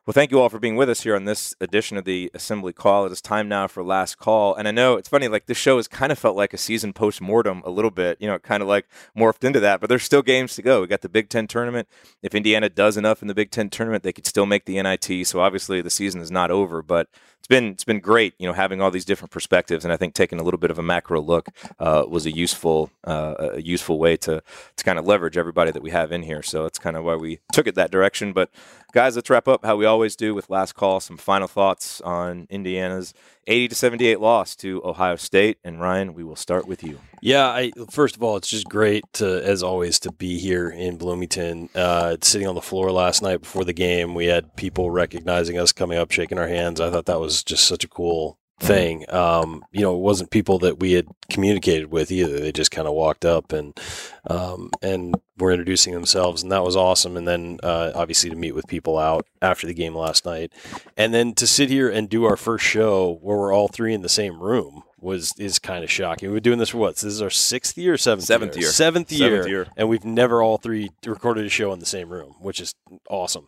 S2: Well, thank you all for being with us here on this edition of the Assembly Call. It is time now for Last Call. And I know it's funny, like this show has kind of felt like a season post-mortem a little bit. You know, it kind of like morphed into that. But there's still games to go. We got the Big Ten tournament. If Indiana does enough in the Big Ten tournament, they could still make the N I T. So obviously the season is not over. But it's been it's been great, you know, having all these different perspectives. And I think taking a little bit of a macro look uh, was a useful uh, a useful way to to kind of leverage everybody that we have in here. So that's kind of why we took it that direction. But guys, let's wrap up how we always do with Last Call. Some final thoughts on Indiana's eighty to seventy-eight loss to Ohio State. And Ryan, we will start with you.
S4: Yeah, I, first of all, it's just great to, as always, to be here in Bloomington. Uh, sitting on the floor last night before the game, we had people recognizing us, coming up, shaking our hands. I thought that was just such a cool thing. Um, you know, it wasn't people that we had communicated with either. They just kind of walked up and um, and were introducing themselves, and that was awesome. And then uh, obviously to meet with people out after the game last night, and then to sit here and do our first show where we're all three in the same room was is kind of shocking. We've been doing this for what? This is our sixth year or seventh,
S2: seventh
S4: year?
S2: year?
S4: Seventh year.
S2: Seventh year.
S4: And we've never all three recorded a show in the same room, which is awesome.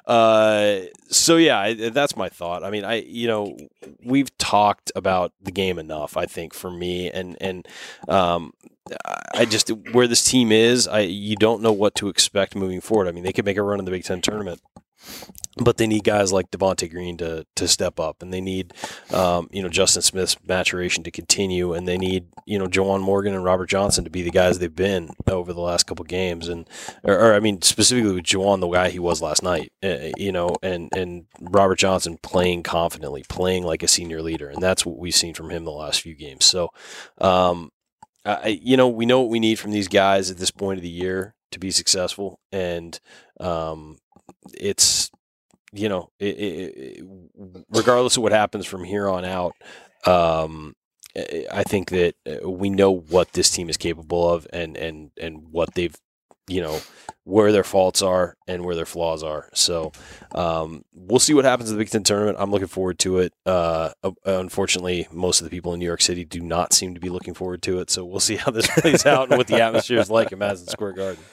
S4: Uh, so, yeah, I, that's my thought. I mean, I you know, we've talked about the game enough, I think, for me. And, and um, I just, where this team is, I you don't know what to expect moving forward. I mean, they could make a run in the Big Ten tournament, but they need guys like Devontae Green to to step up, and they need, um, you know, Justin Smith's maturation to continue, and they need, you know, Juwan Morgan and Robert Johnson to be the guys they've been over the last couple games, and or, or I mean specifically with Juwan, the guy he was last night, uh, you know, and and Robert Johnson playing confidently, playing like a senior leader, and that's what we've seen from him the last few games. So, um, I, you know, we know what we need from these guys at this point of the year to be successful, and um, it's, you know, it, it, it, regardless of what happens from here on out, um, I think that we know what this team is capable of, and, and, and what they've, you know, where their faults are and where their flaws are. So um, we'll see what happens in the Big Ten tournament. I'm looking forward to it. Uh, unfortunately, most of the people in New York City do not seem to be looking forward to it. So we'll see how this plays out and what the atmosphere is like in Madison Square Garden.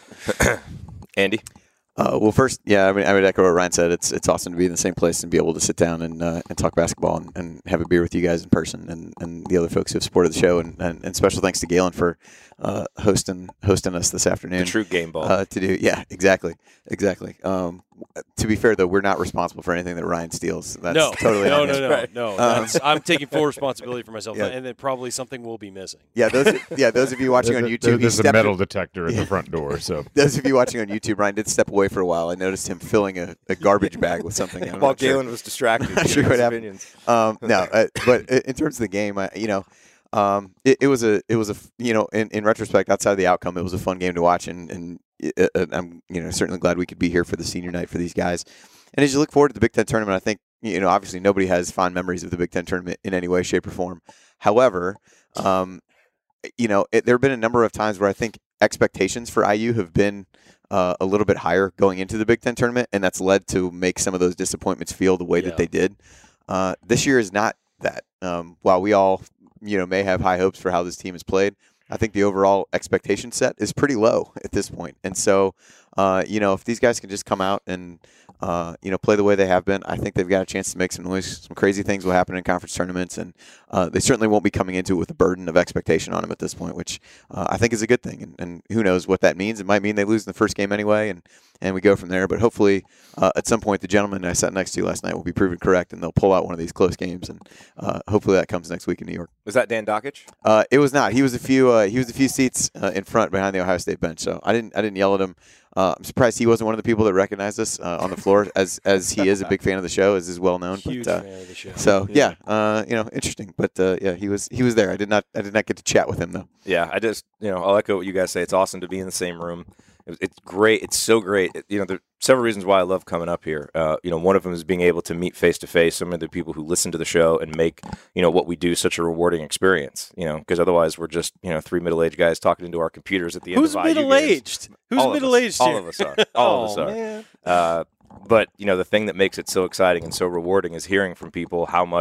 S2: Andy?
S3: Uh, well, first, yeah, I mean, I would echo what Ryan said. It's it's awesome to be in the same place and be able to sit down and uh, and talk basketball and, and have a beer with you guys in person, and, and the other folks who have supported the show. And, and, and special thanks to Galen for uh, hosting hosting us this afternoon.
S2: The true game ball.
S3: Uh, to do, yeah, exactly, exactly. Um, to be fair, though, we're not responsible for anything that Ryan steals. That's
S4: no,
S3: totally
S4: no,
S3: on
S4: no,
S3: him.
S4: no,
S2: right.
S4: no.
S3: Um,
S4: That's, I'm taking full responsibility for myself,
S3: Yeah.
S4: and then probably something will be missing.
S3: Yeah, those yeah those of you watching on
S5: There's a-
S3: YouTube, he
S5: there's a
S3: stepped-
S5: metal detector at the front door. So
S3: Those of you watching on YouTube, Ryan did step away for a while. I noticed him filling a, a garbage bag with something. I'm
S2: While
S3: not sure.
S2: Galen was distracted.
S3: Not sure
S2: giving
S3: what
S2: his
S3: happened.
S2: opinions.
S3: Um, no, uh, but in terms of the game, I, you know, um, it, it was a, it was a, you know, in, in retrospect, outside of the outcome, it was a fun game to watch, and, and uh, I'm, you know, certainly glad we could be here for the senior night for these guys. And as you look forward to the Big Ten tournament, I think, you know, obviously nobody has fond memories of the Big Ten tournament in any way, shape, or form. However, um, you know, it, there have been a number of times where I think expectations for I U have been uh, a little bit higher going into the Big Ten tournament, and that's led to make some of those disappointments feel the way
S4: Yeah.
S3: that they did. Uh, this year is not that. Um, while we all, you know, may have high hopes for how this team has played, I think the overall expectation set is pretty low at this point. And so, uh, you know, if these guys can just come out and, uh, you know, play the way they have been, I think they've got a chance to make some noise. Some crazy things will happen in conference tournaments, and uh, they certainly won't be coming into it with a burden of expectation on them at this point, which uh, I think is a good thing. And, and who knows what that means? It might mean they lose in the first game anyway, and, and we go from there. But hopefully, uh, at some point, the gentleman I sat next to last night will be proven correct, and they'll pull out one of these close games. And uh, hopefully that comes next week in New York.
S2: Was that Dan Dockich?
S3: Uh, it was not. He was a few. Uh, he was a few seats uh, in front behind the Ohio State bench. So I didn't. I didn't yell at him. Uh, I'm surprised he wasn't one of the people that recognized us uh, on the floor, as as he is a big fan of the show, as is well known.
S4: Huge
S3: but, uh,
S4: fan of the show.
S3: So yeah, uh, you know, interesting. But uh, yeah, he was he was there. I did not. I did not get to chat with him though.
S2: Yeah, I just, you know, I'll echo what you guys say. It's awesome to be in the same room. It, it's great. It's so great. It, you know, there are several reasons why I love coming up here. Uh, you know, one of them is being able to meet face to face some of the people who listen to the show and make, you know, what we do such a rewarding experience. You know, because otherwise we're just, you know, three middle aged guys talking into our computers at the end
S4: Who's
S2: of I U
S4: middle
S2: games.
S4: aged? Who's
S2: All of
S4: middle
S2: us.
S4: aged?
S2: All of us are. All of us
S4: Oh,
S2: are.
S4: man.
S2: Uh, but, you know, the thing that makes it so exciting and so rewarding is hearing from people how much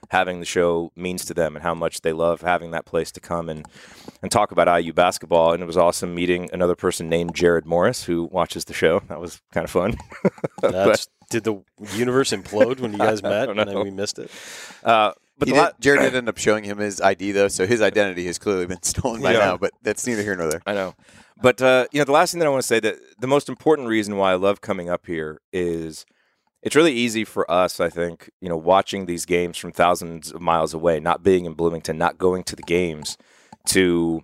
S2: having the show means to them and how much they love having that place to come and, and talk about I U basketball. And it was awesome meeting another person named Jared Morris who watches the show. That was kind of fun.
S4: That's, did the universe implode when you guys met and then we missed it?
S2: Uh, but
S3: He
S2: the
S3: did,
S2: la-
S3: Jared did end up showing him his I D, though, so his identity has clearly been stolen by
S2: Yeah.
S3: now, but that's neither here nor there.
S2: I know. But, uh, you know, the last thing that I want to say, that the most important reason why I love coming up here is it's really easy for us, I think, you know, watching these games from thousands of miles away, not being in Bloomington, not going to the games, to,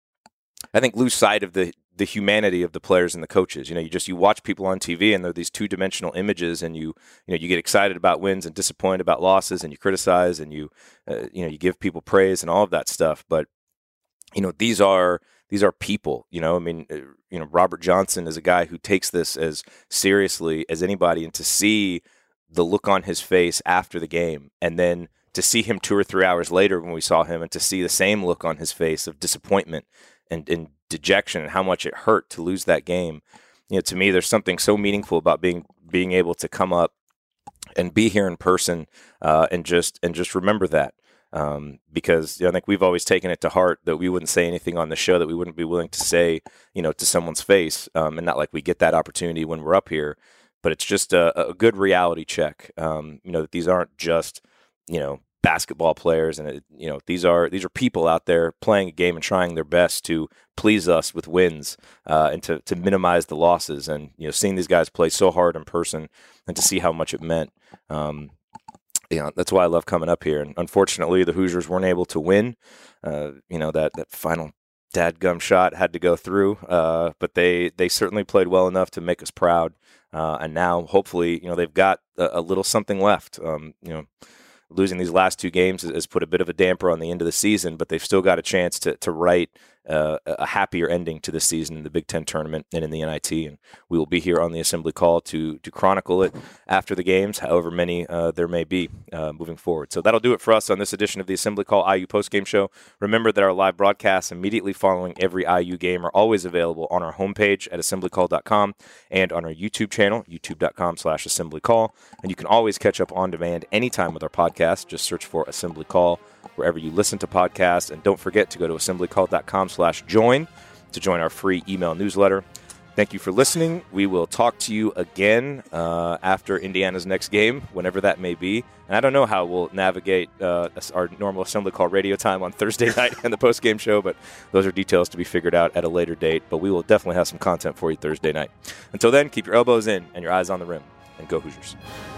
S2: I think, lose sight of the the humanity of the players and the coaches. You know, you just you watch people on T V and they're these two-dimensional images, and you you know you get excited about wins and disappointed about losses, and you criticize and you uh, you know you give people praise and all of that stuff. But you know these are these are people. You know, I mean, uh, you know Robert Johnson is a guy who takes this as seriously as anybody, and to see the look on his face after the game, and then to see him two or three hours later when we saw him, and to see the same look on his face of disappointment and, and dejection and how much it hurt to lose that game. You know, to me, there's something so meaningful about being being able to come up and be here in person uh, and just and just remember that. Um, because you know, I think we've always taken it to heart that we wouldn't say anything on the show that we wouldn't be willing to say, you know, to someone's face, um, and not like we get that opportunity when we're up here. But it's just a, a good reality check. Um, you know, that these aren't just, you know, basketball players, and it, you know, these are these are people out there playing a game and trying their best to please us with wins uh, and to to minimize the losses. And you know, seeing these guys play so hard in person and to see how much it meant. Um, you know, that's why I love coming up here. And unfortunately, the Hoosiers weren't able to win. Uh, you know, that that final dadgum shot had to go through, uh, but they they certainly played well enough to make us proud. Uh, and now, hopefully, you know, they've got a, a little something left. Um, you know, losing these last two games has, has put a bit of a damper on the end of the season, but they've still got a chance to to write uh, a happier ending to the season in the Big Ten tournament and in the N I T. And we will be here on the Assembly Call to to chronicle it after the games, however many uh, there may be uh, moving forward. So that'll do it for us on this edition of the Assembly Call I U postgame show. Remember that our live broadcasts immediately following every I U game are always available on our homepage at assembly call dot com and on our YouTube channel, youtube dot com slash assembly call. And you can always catch up on demand anytime with our podcast. Just search for Assembly Call wherever you listen to podcasts. And don't forget to go to assembly call dot com slash join to join our free email newsletter. Thank you for listening. We will talk to you again uh, after Indiana's next game, whenever that may be. And I don't know how we'll navigate uh, our normal Assembly Call radio time on Thursday night and the postgame show, but those are details to be figured out at a later date. But we will definitely have some content for you Thursday night. Until then, keep your elbows in and your eyes on the rim, and go Hoosiers.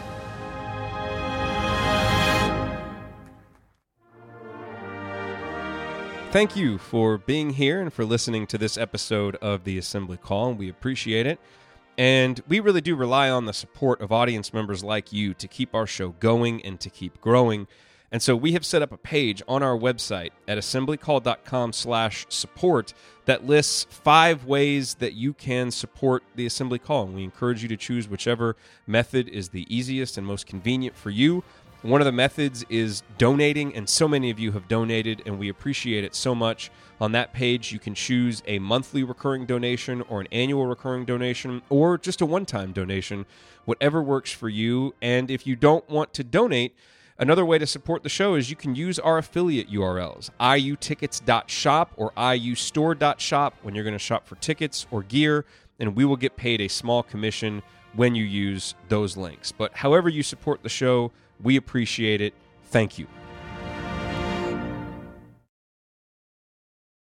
S1: Thank you for being here and for listening to this episode of the Assembly Call. We appreciate it. And we really do rely on the support of audience members like you to keep our show going and to keep growing. And so we have set up a page on our website at assembly call dot com slash support that lists five ways that you can support the Assembly Call. And we encourage you to choose whichever method is the easiest and most convenient for you. One of the methods is donating, and so many of you have donated, and we appreciate it so much. On that page, you can choose a monthly recurring donation or an annual recurring donation or just a one-time donation, whatever works for you. And if you don't want to donate, another way to support the show is you can use our affiliate U R Ls, I U tickets dot shop or I U store dot shop when you're going to shop for tickets or gear, and we will get paid a small commission when you use those links. But however you support the show, we appreciate it. Thank you.